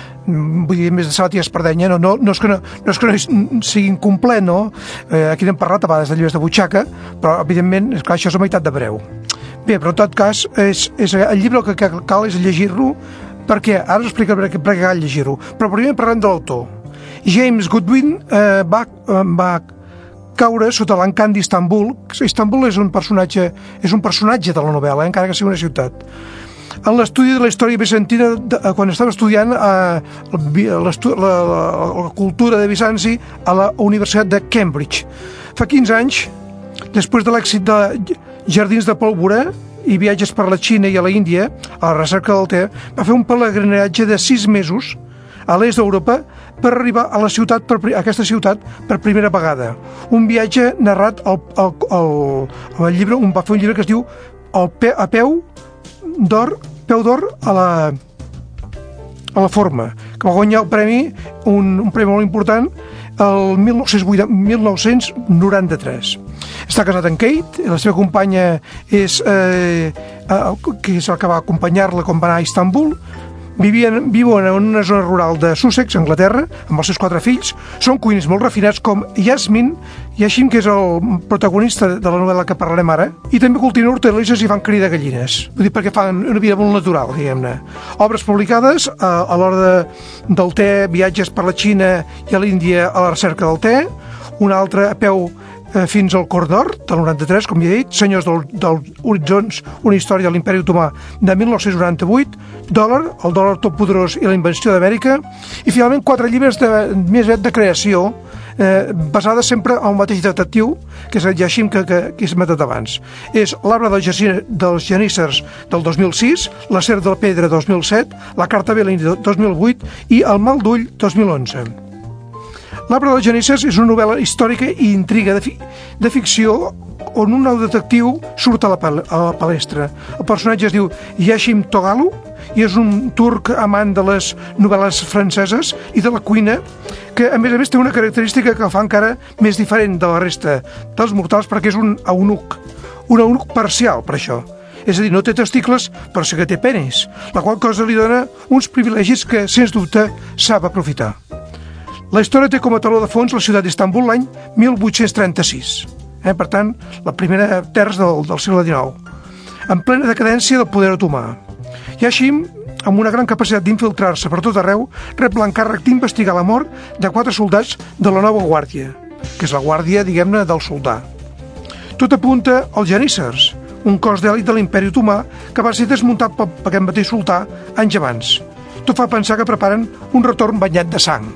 Speaker 1: vull dir, més de sabat i espardenya, no, no, no, és que no, no és que no sigui incomplet, no? Eh, aquí n'hem parlat a vegades de llibres de butxaca, però, evidentment, és clar, això és la meitat de preu. Bé, però en tot cas, és, és, el llibre el que cal és llegir-lo, perquè, ara us explicaré per què cal llegir-ho, però primer parlem de l'autor. James Goodwin eh, va, eh, va caure sota l'encant d'Istanbul. Istanbul és un personatge, és un personatge de la novel·la, eh, encara que sigui una ciutat. En l'estudi de la història bizantina, de, quan estava estudiant eh, la, la, la cultura de Bizanci a la Universitat de Cambridge. Fa quinze anys, després de l'èxit de Jardins de pólvora i viatges per la Xina i a la Índia, a la recerca del te, va fer un pelegrinatge de sis mesos a l'est d'Europa per arribar a la ciutat, per, a aquesta ciutat per primera vegada. Un viatge narrat al, al, al, al llibre, un, va fer un llibre que es diu el pe, a peu d'or, peu d'or a la a la forma, que va guanyar el premi, un, un premi molt important, el mil nou-cents noranta-tres. Està casat amb Kate, la seva companya és, eh, que és el que va acompanyar-la quan va anar a Istanbul. Vivien, viuen en una zona rural de Sussex, Anglaterra, amb els seus quatre fills. Són cuiners molt refinats com Yasmin Yashim, que és el protagonista de la novel·la que parlarem ara, i també cultiven hortalisses i fan cria de gallines. Vull dir, perquè fan una vida molt natural, diguem-ne. Obres publicades a, a l'hora de, del te, viatges per la Xina i a l'Índia a la recerca del te, una altra a peu fins al Cor d'Or, del noranta-tres, com ja he dit, Senyors dels del horitzons, una història de l'imperi otomà de mil nou-cents noranta-vuit, Dòlar, el dòlar totpoderós i la invenció d'Amèrica, i finalment quatre llibres de, més de creació, eh, basada sempre en el mateix detectiu, que és el Yashim, que, que, que he esmentat abans. És L'arbre dels, dels geníssers del dos mil sis, La serp de la pedra dos mil set, La carta Belén dos mil vuit i El mal d'ull dos mil onze. L'arbre dels geníssers és una novel·la històrica i intriga de, fi, de ficció on un nou detectiu surt a la, pal a la palestra. El personatge es diu Yashim Togalu i és un turc amant de les novel·les franceses i de la cuina, que a més a més té una característica que el fa encara més diferent de la resta dels mortals, perquè és un eunuc, un eunuc parcial per això. És a dir, no té testicles, però sí que té penis, la qual cosa li dona uns privilegis que, sens dubte, sap aprofitar. La història té com a taló de fons la ciutat d'Istanbul l'any mil vuit-cents trenta-sis. Eh? Per tant, la primera terç del, del segle dinou. En plena decadència del poder otomà. Yashim, amb una gran capacitat d'infiltrar-se per tot arreu, rep l'encàrrec d'investigar la mort de quatre soldats de la nova guàrdia, que és la guàrdia, diguem-ne, del soldà. Tot apunta als geníssers, un cos d'èlit de l'imperi otomà que va ser desmuntat per aquest mateix sultà anys abans. Tot fa pensar que preparen un retorn banyat de sang.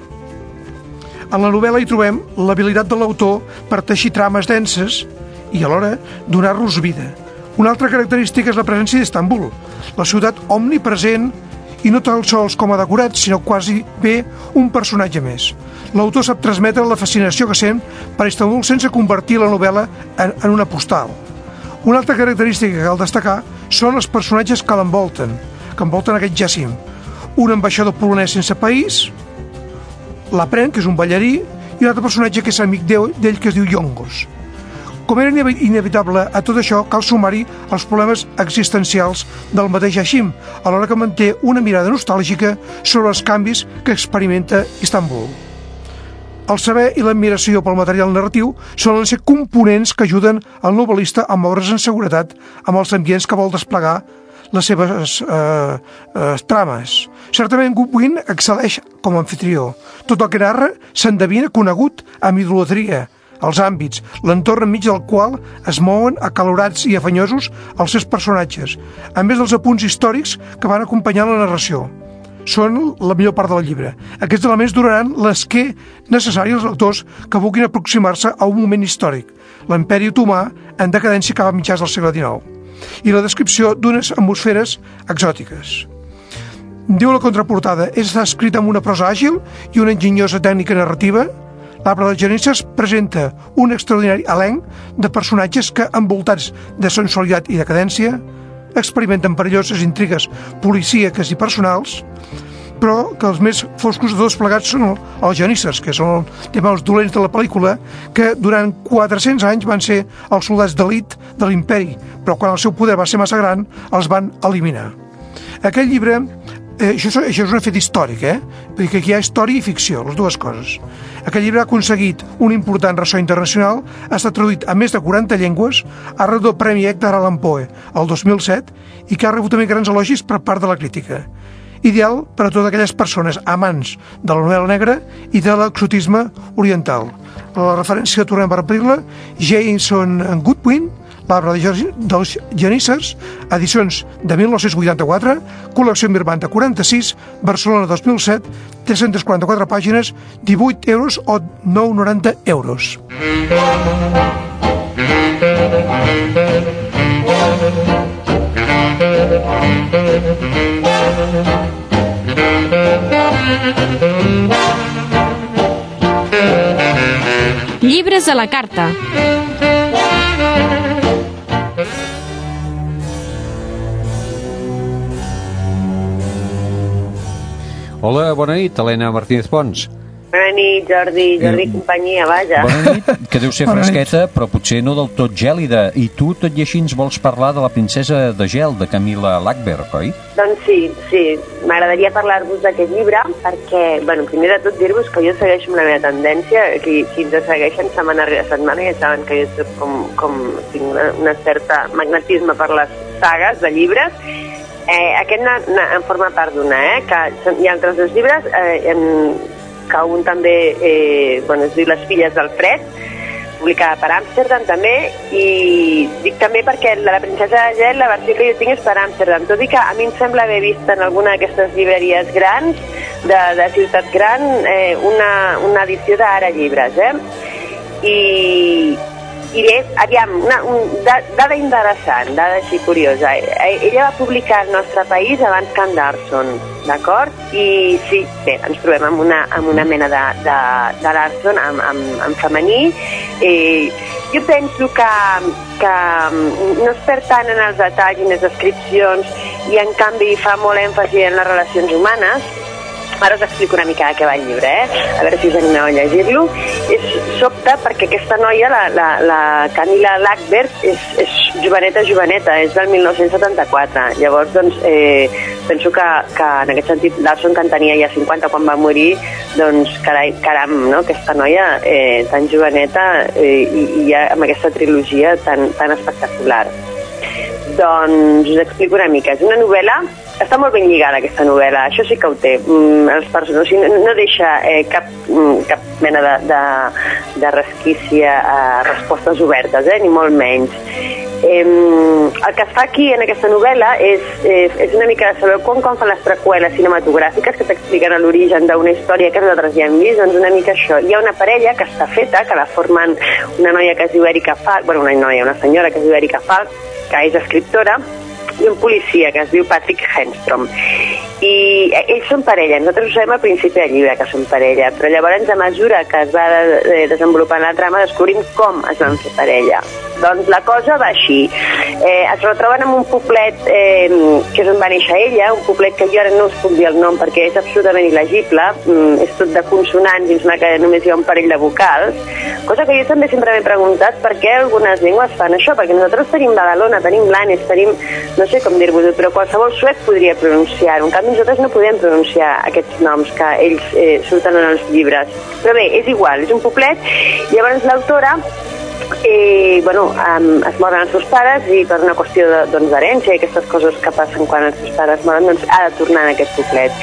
Speaker 1: En la novel·la hi trobem l'habilitat de l'autor per teixir trames denses i alhora donar-los vida. Una altra característica és la presència d'Istanbul, la ciutat omnipresent i no tan sols com a decorat, sinó quasi bé un personatge més. L'autor sap transmetre la fascinació que sent per Istanbul sense convertir la novel·la en, en una postal. Una altra característica que cal destacar són els personatges que l'envolten, que envolten aquest Yashim. Un ambaixador polonès sense país, l'Apren, que és un ballarí, i un altre personatge que és amic d'ell, que es diu Yongos. Com era inevitable a tot això, cal sumar-hi els problemes existencials del mateix Yashim, alhora que manté una mirada nostàlgica sobre els canvis que experimenta Istanbul. El saber i l'admiració pel material narratiu solen ser components que ajuden al novel·lista a moure's en seguretat amb els ambients que vol desplegar les seves eh, eh, trames. Certament Goodwin excel·leix com a anfitrió. Tot el que narra s'endevina conegut amb idolatria, els àmbits, l'entorn enmig del qual es mouen acalorats i afanyosos els seus personatges, a més dels apunts històrics que van acompanyar la narració. Són la millor part del llibre. Aquests elements donaran l'esquer necessari als lectors que vulguin aproximar-se a un moment històric, l'imperi otomà en decadència cap a mitjans del segle dinou, i la descripció d'unes atmosferes exòtiques. Diu la contraportada, està escrita amb una prosa àgil i una enginyosa tècnica narrativa. L'arbre dels geníssers presenta un extraordinari elenc de personatges que, envoltats de sensualitat i decadència, experimenten perilloses intrigues policíaques i personals, però que els més foscos de tots plegats són els geníssers, que són els dolents de la pel·lícula, que durant quatre-cents anys van ser els soldats d'elit de l'imperi, però quan el seu poder va ser massa gran, els van eliminar. Aquest llibre, eh, això, això és un fet històric, eh? Vull dir que aquí hi ha història i ficció, les dues coses. Aquest llibre ha aconseguit un important ressò internacional, ha estat traduït a més de quaranta llengües, ha rebut el Premi Edgar Allan Poe el dos mil set i que ha rebut també grans elogis per part de la crítica. Ideal per a totes aquelles persones amants de la novel·la negra i de l'exotisme oriental. La referència, tornem a repetir-la, Jason Goodwin, L'arbre dels geníssers, edicions de mil nou-cents vuitanta-quatre, col·lecció Mirmanta quaranta-sis, Barcelona dos mil set, tres-centes quaranta-quatre pàgines, divuit euros o nou coma noranta euros.
Speaker 6: Llibres a la carta.
Speaker 3: Hola, bona nit, Helena Martínez Pons.
Speaker 7: Bona nit, Jordi, Jordi eh, companyia, vaja.
Speaker 3: Bona nit, que deu ser fresqueta, però potser no del tot gèlida. I tu, tot i així, ens vols parlar de La princesa de gel, de Camilla Lackberg, oi?
Speaker 7: Doncs sí, sí. M'agradaria parlar-vos d'aquest llibre perquè, bueno, primer de tot dir-vos que jo segueixo una meva tendència, que qui ens segueixen setmana rere setmana ja saben que jo soc com, com tinc una, una certa magnetisme per les sagues de llibres. Eh, aquest na, na, en forma part d'una, eh? Que són, hi ha altres dos llibres, eh, en, que un també eh, bueno, es diu Les filles del fred, publicada per Amsterdam també, i dic també perquè la, la princesa de gel, la versió que jo tinc és per Amsterdam, tot i que a mi em sembla haver vist en alguna d'aquestes llibreries grans, de, de ciutat gran, eh, una, una edició d'Ara Llibres, eh? I I bé, aviam, una, un, dada interessant, dada així curiosa. Ella va publicar El nostre país abans que Anderson, d'acord? I sí, bé, ens trobem amb una, amb una mena de, de, de Larson en, en, en femení. Eh, jo penso que, que no es perd tant en els detalls i les descripcions i en canvi fa molt èmfasi en les relacions humanes. Ara us explico una mica de què va el llibre, eh? A veure si us animeu a llegir-lo. És sobte perquè aquesta noia, la, la, la Camila Lackberg, és, és joveneta, joveneta, és del mil nou-cents setanta-quatre. Llavors, doncs, eh, penso que, que en aquest sentit Larson, que en tenia ja cinquanta quan va morir, doncs, carai, caram, no?, aquesta noia eh, tan joveneta eh, i, i ja amb aquesta trilogia tan, tan espectacular. Doncs us explico una mica. És una novel·la. Està molt ben lligada aquesta novel·la, això sí que ho té. Mm, els personatges, o sigui, no deixa eh, cap, mm, cap mena de, de, de resquici a respostes obertes, eh, ni molt menys. Eh, el que es fa aquí en aquesta novel·la és, eh, és una mica, sabeu com, com fan les preqüeles cinematogràfiques que t'expliquen l'origen d'una història que nosaltres ja hem vist? Doncs una mica això. Hi ha una parella que està feta, que la formen una noia que es diu Erika Falk, bueno, una noia, una senyora que es diu Erika Falk, que és escriptora, i un policia que es diu Patrick Henstrom. I ells són parella, nosaltres ho sabem al principi del llibre que són parella, però llavors a mesura que es va de desenvolupant la trama descobrim com es van fer parella. Doncs la cosa va així. Eh, es retroben en un poblet eh, que és on va néixer ella, un poblet que jo ara no us puc dir el nom perquè és absolutament il·legible, mm, és tot de consonants i em sembla que només hi ha un parell de vocals, cosa que jo també sempre m'he preguntat per què algunes llengües fan això, perquè nosaltres tenim Badalona, tenim Blanes, tenim, no sé com dir-vos-ho, però qualsevol suec podria pronunciar-ho. En canvi nosaltres no podem pronunciar aquests noms que ells eh, surten en els llibres. Però bé, és igual, és un poblet. Llavors l'autora eh, bueno, um, es moren els seus pares i per una qüestió de, doncs, d'herència i aquestes coses que passen quan els seus pares moren, doncs ha de tornar en aquest poblet.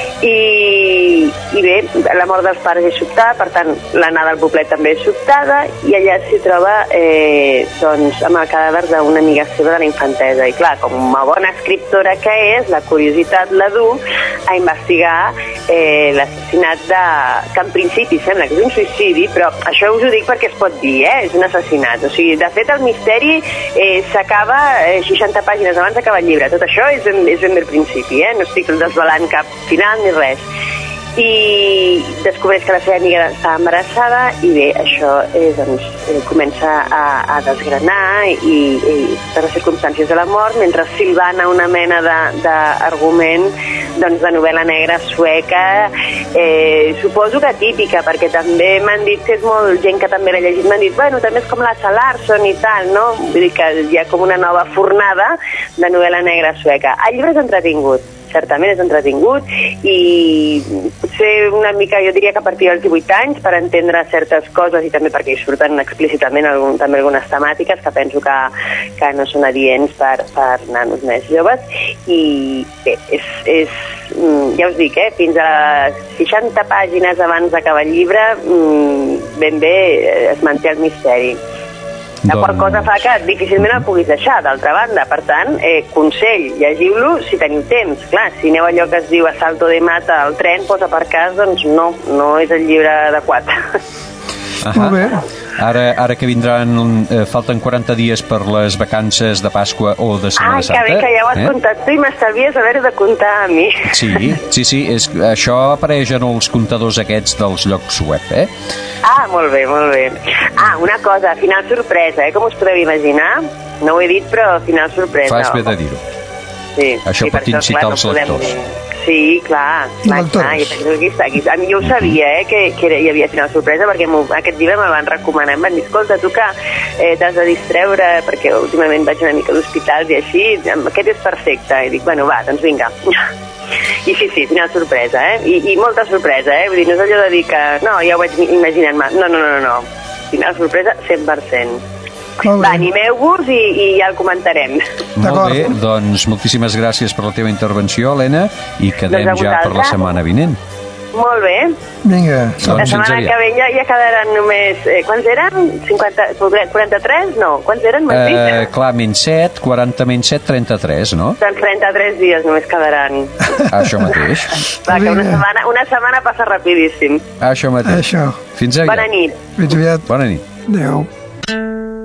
Speaker 7: I, i bé, la mort dels pares és sobtada, per tant l'anada al poblet també és sobtada i allà s'hi troba eh, doncs, amb el cadàver d'una amiga seva de la infantesa i clar, com una bona escriptora que és, la curiositat la du a investigar eh, l'assassinat de... que en principi sembla que és un suïcidi, però això us ho dic perquè es pot dir, eh? És un assassinat, o sigui, de fet el misteri eh, s'acaba eh, seixanta pàgines abans d'acabar el llibre, tot això és ben, és ben bé al principi, eh? No estic desvelant cap final ni res. I descobreix que la seva amiga està embarassada i bé, això eh, doncs, eh, comença a, a desgranar i, i per les circumstàncies de la mort, mentre silvana una mena d'argument doncs, de novel·la negra sueca, eh, suposo que típica, perquè també m'han dit que és molt gent que també l'ha llegit, m'han dit, bueno, també és com la Larson i tal, no? Vull dir que hi ha com una nova fornada de novel·la negra sueca. El llibre és entretingut, certament és entretingut i potser una mica, jo diria que a partir dels divuit anys per entendre certes coses i també perquè hi surten explícitament algun, també algunes temàtiques que penso que, que no són adients per, per nanos més joves i bé, és, és, ja us dic, eh, fins a seixanta pàgines abans d'acabar el llibre ben bé es manté el misteri. La qual cosa fa que difícilment el puguis deixar, d'altra banda. Per tant, eh, consell, llegiu-lo si teniu temps. Clar, si aneu allò que es diu a salto de mata al tren, posa per cas, doncs no, no és el llibre adequat.
Speaker 3: Molt bé. Ara, ara que vindran, eh, falten quaranta dies per les vacances de Pasqua o de Setmana
Speaker 7: Santa.
Speaker 3: Ah,
Speaker 7: que bé, que ja ho has eh? comptat tu i m'estalvies haver-ho de comptar a mi.
Speaker 3: Sí, sí, sí, és, això apareix en els comptadors aquests dels llocs web, eh?
Speaker 7: Ah, molt bé, molt bé. Ah, una cosa, final sorpresa, eh? Com us podeu imaginar? No ho he dit, però final sorpresa.
Speaker 3: Fas bé de dir-ho.
Speaker 7: Sí,
Speaker 3: això
Speaker 7: sí,
Speaker 3: pot incitar els
Speaker 7: no
Speaker 3: lectors.
Speaker 7: Podem... Sí, clar, clar, clar, jo penso que aquí està, aquí. A mi jo ho sabia, eh, que, que hi havia final sorpresa, perquè aquest llibre me'l van recomanar, em van dir, escolta, tu que eh, t'has de distreure, perquè últimament vaig una mica d'hospitals i així, aquest és perfecte, i dic, bueno, va, doncs vinga. I sí, sí, final sorpresa, eh, i, i molta sorpresa, eh, vull dir, no és allò de dir que, no, ja ho vaig imaginant-me, no, no, no, no, no, final sorpresa cent per cent. Va, animeu-vos i, i ja el comentarem.
Speaker 3: Molt bé, doncs moltíssimes gràcies per la teva intervenció, Helena, i quedem doncs ja per la setmana vinent.
Speaker 7: Molt bé.
Speaker 1: Vinga.
Speaker 7: Doncs la setmana que ve ja, ja quedaran només... Eh, quants eren? cinquanta, quaranta-tres? No, quants eren?
Speaker 3: Eh, clar, menys set, quaranta menys set, trenta-tres, no?
Speaker 7: Doncs trenta-tres dies només quedaran.
Speaker 3: Això mateix.
Speaker 7: Va, que una setmana, una setmana passa rapidíssim.
Speaker 3: Això mateix.
Speaker 1: Això.
Speaker 3: Fins aviat.
Speaker 7: Bona nit.
Speaker 1: Fins aviat.
Speaker 3: Bona nit.
Speaker 1: Adéu.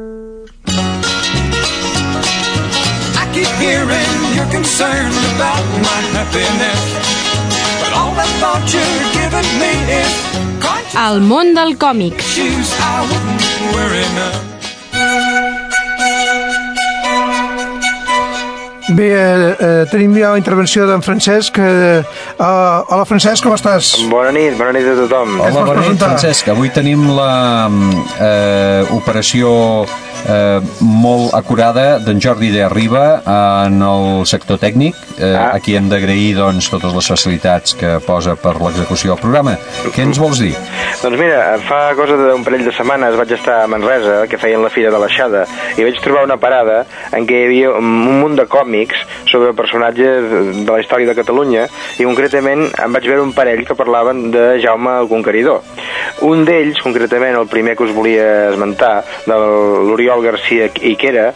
Speaker 8: hearing you're concerned about my happiness. But all that thought you're giving me is
Speaker 6: El món del còmic.
Speaker 8: shoes I wouldn't wear enough.
Speaker 1: Bé, eh, eh, tenim ja la intervenció d'en Francesc. Eh, uh, hola, Francesc, com estàs?
Speaker 9: Bona nit, bona nit a tothom.
Speaker 3: Hola, bona nit, Francesc. Avui tenim la eh, operació eh, molt acurada d'en Jordi de Arriba en el sector tècnic. Eh, ah. Aquí hem d'agrair doncs, totes les facilitats que posa per l'execució del programa. Què ens vols dir?
Speaker 9: Doncs mira, fa cosa d'un parell de setmanes vaig estar a Manresa, que feien la Fira de l'Aixada, i vaig trobar una parada en què hi havia un munt de còmics sobre personatges de la història de Catalunya, i concretament em vaig veure un parell que parlaven de Jaume el Conqueridor. Un d'ells, concretament el primer que us volia esmentar, de l'Oriol Garcia Iquera,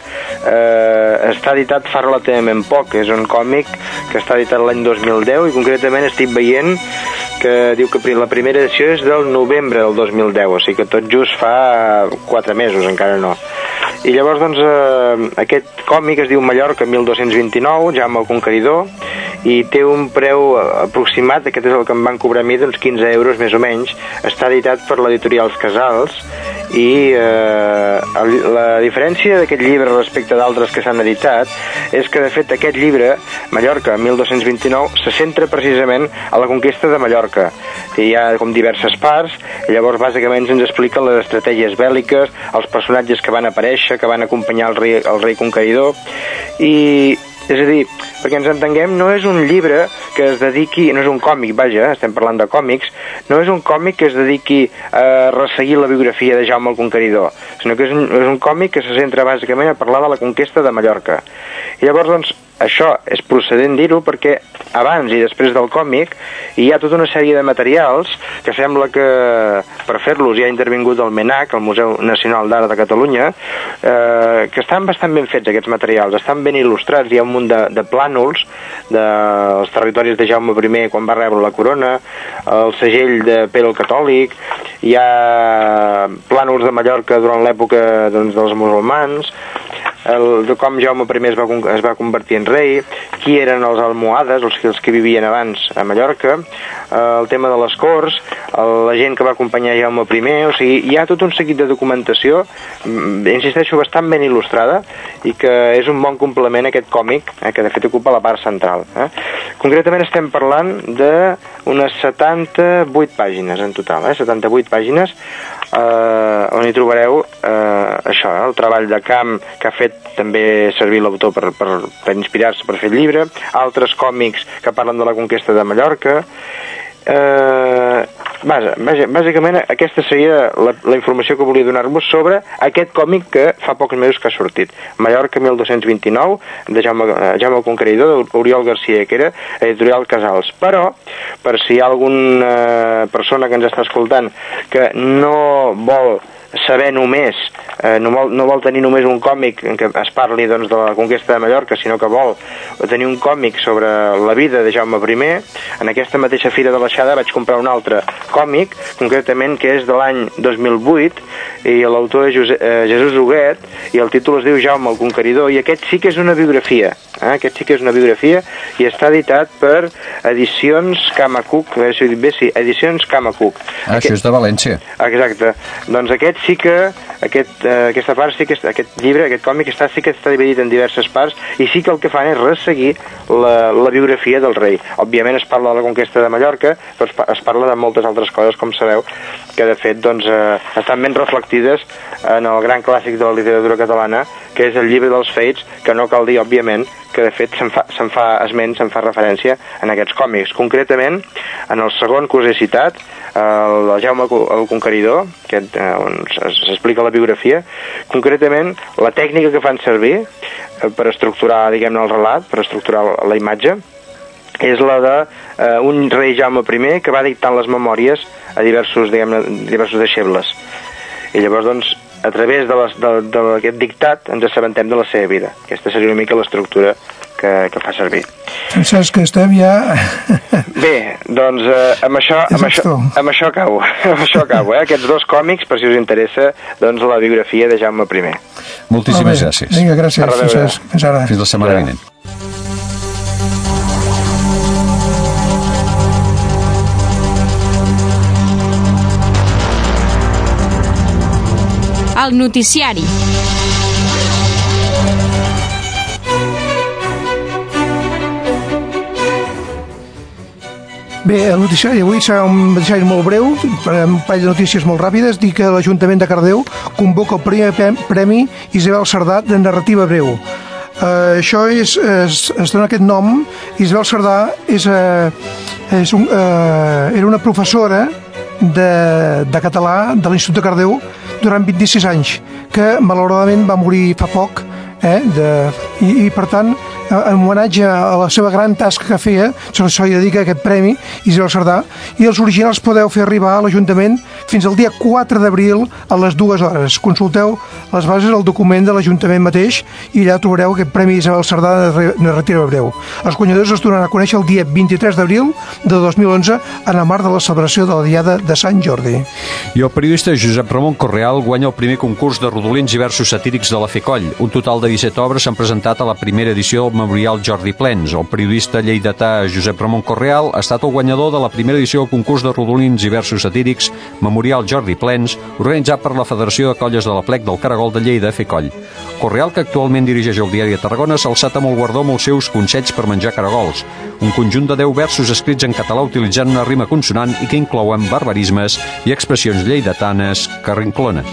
Speaker 9: eh, està editat fa relativament poc. És un còmic que està editat l'any dos mil deu, i concretament estic veient que diu que la primera edició és del novembre del dos mil deu, o sigui que tot just fa quatre mesos, encara no. I llavors, doncs, eh, aquest còmic es diu Mallorca mil dos-cents vint-i-nou, Jaume el Conqueridor, i té un preu aproximat, aquest és el que em van cobrar a mi, d'uns quinze euros més o menys. Està editat per l'editorial Casals, i eh, la diferència d'aquest llibre respecte d'altres que s'han editat és que, de fet, aquest llibre, Mallorca mil dos-cents vint-i-nou, se centra precisament a la conquesta de Mallorca. Hi ha com diverses parts, i llavors bàsicament ens expliquen les estratègies bèl·liques, els personatges que van aparèixer, que van acompanyar el rei, el rei conqueridor, i és a dir, perquè ens entenguem, no és un llibre que es dediqui, no és un còmic, vaja, estem parlant de còmics, no és un còmic que es dediqui a resseguir la biografia de Jaume el Conqueridor, sinó que és un, és un còmic que se centra bàsicament a parlar de la conquesta de Mallorca. I llavors, doncs, això és procedent dir-ho perquè abans i després del còmic hi ha tota una sèrie de materials que sembla que per fer-los hi ha intervingut el MENAC, el Museu Nacional d'Art de Catalunya, eh, que estan bastant ben fets aquests materials, estan ben il·lustrats, hi ha un munt de, de plànols dels territoris de Jaume primer quan va rebre la corona, el segell de Pere el Catòlic, hi ha plànols de Mallorca durant l'època doncs, dels musulmans, el, de com Jaume primer es va, es va convertir en rei, qui eren els almohades, els, els que vivien abans a Mallorca, el tema de les corts, la gent que va acompanyar Jaume primer, o sigui, hi ha tot un seguit de documentació, insisteixo, bastant ben il·lustrada, i que és un bon complement a aquest còmic, eh, que de fet ocupa la part central. Eh. Concretament estem parlant d'unes setanta-vuit pàgines en total, eh, setanta-vuit pàgines, eh, on hi trobareu eh, això, eh, el treball de camp que ha fet també servir l'autor per, per, per inspirar-se per fer el llibre, altres còmics que parlen de la conquesta de Mallorca. Eh, bàs, bàsicament aquesta seria la, la informació que volia donar-vos sobre aquest còmic que fa pocs mesos que ha sortit, Mallorca mil dos-cents vint-i-nou, de Jaume, Jaume el Conqueridor, d'Oriol Garcia, que era editorial Casals. Però, per si hi ha alguna persona que ens està escoltant que no vol saber només, eh, no, vol, no vol tenir només un còmic en què es parli doncs, de la conquesta de Mallorca, sinó que vol tenir un còmic sobre la vida de Jaume primer, en aquesta mateixa Fira de l'Aixada vaig comprar un altre còmic, concretament que és de l'any dos mil vuit, i l'autor és Josep, eh, Jesús Huguet, i el títol es diu Jaume el Conqueridor, i aquest sí que és una biografia, eh? aquest sí que és una biografia, i està editat per Edicions Camacuc, a veure si ho he dit bé, sí, Edicions Camacuc.
Speaker 3: Ah, aquest... això és de València.
Speaker 9: Exacte. Doncs aquest sí que, aquest, eh, aquesta part sí que, aquest llibre, aquest còmic està, sí que està dividit en diverses parts, i sí que el que fan és resseguir la, la biografia del rei. Òbviament es parla de la conquesta de Mallorca, però es, es parla de moltes altres coses, com sabeu, que de fet doncs, eh, estan ben reflectides en el gran clàssic de la literatura catalana, que és el Llibre dels Fets, que no cal dir, òbviament, que de fet se'n fa, se'n fa esment, se'n fa referència en aquests còmics. Concretament, en el segon que us he citat, el Jaume el Conqueridor, que, eh, on s'explica la biografia, concretament la tècnica que fan servir eh, per estructurar, diguem-ne, el relat, per estructurar la, la imatge, és la de eh, un rei Jaume primer que va dictant les memòries a diversos, diguem-ne, diversos deixebles. I llavors, doncs, a través d'aquest dictat ens assabentem de la seva vida. Aquesta seria una mica l'estructura que, que fa servir.
Speaker 1: Francesc, que estem ja...
Speaker 9: Bé, doncs eh, amb, això, amb, això, amb això acabo. amb això acabo, eh? Aquests dos còmics, per si us interessa, doncs la biografia de Jaume primer.
Speaker 3: Moltíssimes gràcies.
Speaker 1: Vinga, gràcies, Francesc. Fins ara.
Speaker 3: Fins la setmana vinent.
Speaker 6: el noticiari.
Speaker 1: Bé, el noticiari d'avui serà un noticiari molt breu, un parell de notícies molt ràpides. Dic que l'Ajuntament de Cardedeu convoca el primer premi Isabel Cerdà de narrativa breu. Uh, això és, es, es dona aquest nom. Isabel Cerdà és, uh, és un, uh, era una professora de, de català de l'Institut de Cardedeu durant vint-i-sis anys, que malauradament va morir fa poc, eh, de, i, i per tant, en homenatge a la seva gran tasca que feia, se li dedica aquest premi Isabel Cerdà, i els originals podeu fer arribar a l'Ajuntament fins al dia quatre d'abril a les dues hores. Consulteu les bases del document de l'Ajuntament mateix i allà trobareu aquest premi Isabel Cerdà de narrativa breu. Els guanyadors es donaran a conèixer el dia vint-i-tres d'abril de dos mil onze en el marc de la celebració de la Diada de Sant Jordi.
Speaker 3: I el periodista Josep Ramon Correal guanya el primer concurs de rodolins i versos satírics de la FECOLL. Un total de disset obres s'han presentat a la primera edició del Memorial Jordi Plens. El periodista lleidatà Josep Ramon Correal ha estat el guanyador de la primera edició del concurs de rodolins i versos satírics Memorial Jordi Plens, organitzat per la Federació de Colles de la Plec del Caragol de Lleida, FECOLL. Correal, que actualment dirigeix el diari de Tarragona, s'ha alçat amb el guardó amb els seus consells per menjar caragols, un conjunt de deu versos escrits en català utilitzant una rima consonant i que inclouen barbarismes i expressions lleidatanes carrinclones.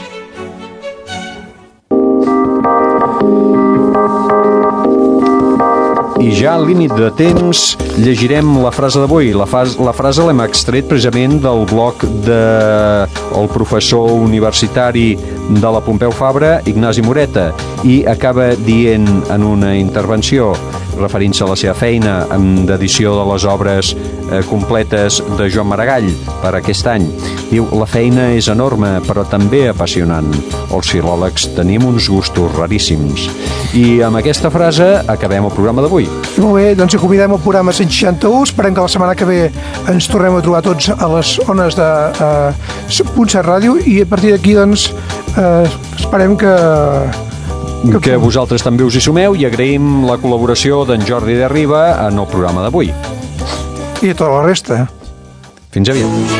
Speaker 3: I ja al límit de temps llegirem la frase d'avui. La, la frase l'hem extret precisament del blog del de professor universitari de la Pompeu Fabra, Ignasi Moreta, i acaba dient en una intervenció, referint-se a la seva feina d'edició de les obres eh, completes de Joan Maragall per aquest any. Diu, la feina és enorme, però també apassionant. Els filòlegs tenim uns gustos raríssims. I amb aquesta frase acabem el programa d'avui.
Speaker 1: Molt bé, doncs acomidem el programa cent seixanta-u. Esperem que la setmana que ve ens tornem a trobar tots a les ones de eh, Punt set Ràdio, i a partir d'aquí doncs eh, esperem que
Speaker 3: Que, que vosaltres també us hi sumeu, i agraïm la col·laboració d'en Jordi de Riba en el programa d'avui.
Speaker 1: I a tota la resta.
Speaker 3: Fins aviat.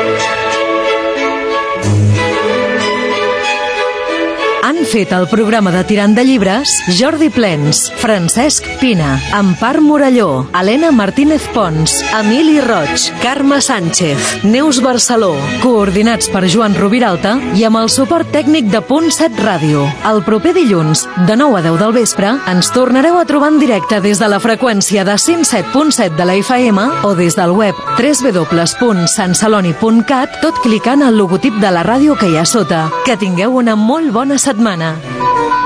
Speaker 2: Han fet el programa de Tirant de Llibres Jordi Plens, Francesc Pina, Empar Morelló, Helena Martínez Pons, Emili Roig, Carme Sánchez, Neus Barceló, coordinats per Joan Rubiralta i amb el suport tècnic de Punt set Ràdio. El proper dilluns, de nou a deu del vespre, ens tornareu a trobar en directe des de la freqüència de cent set punt set de la F M o des del web w w w punt sant celoni punt cat, tot clicant al logotip de la ràdio que hi ha sota. Que tingueu una molt bona setmana.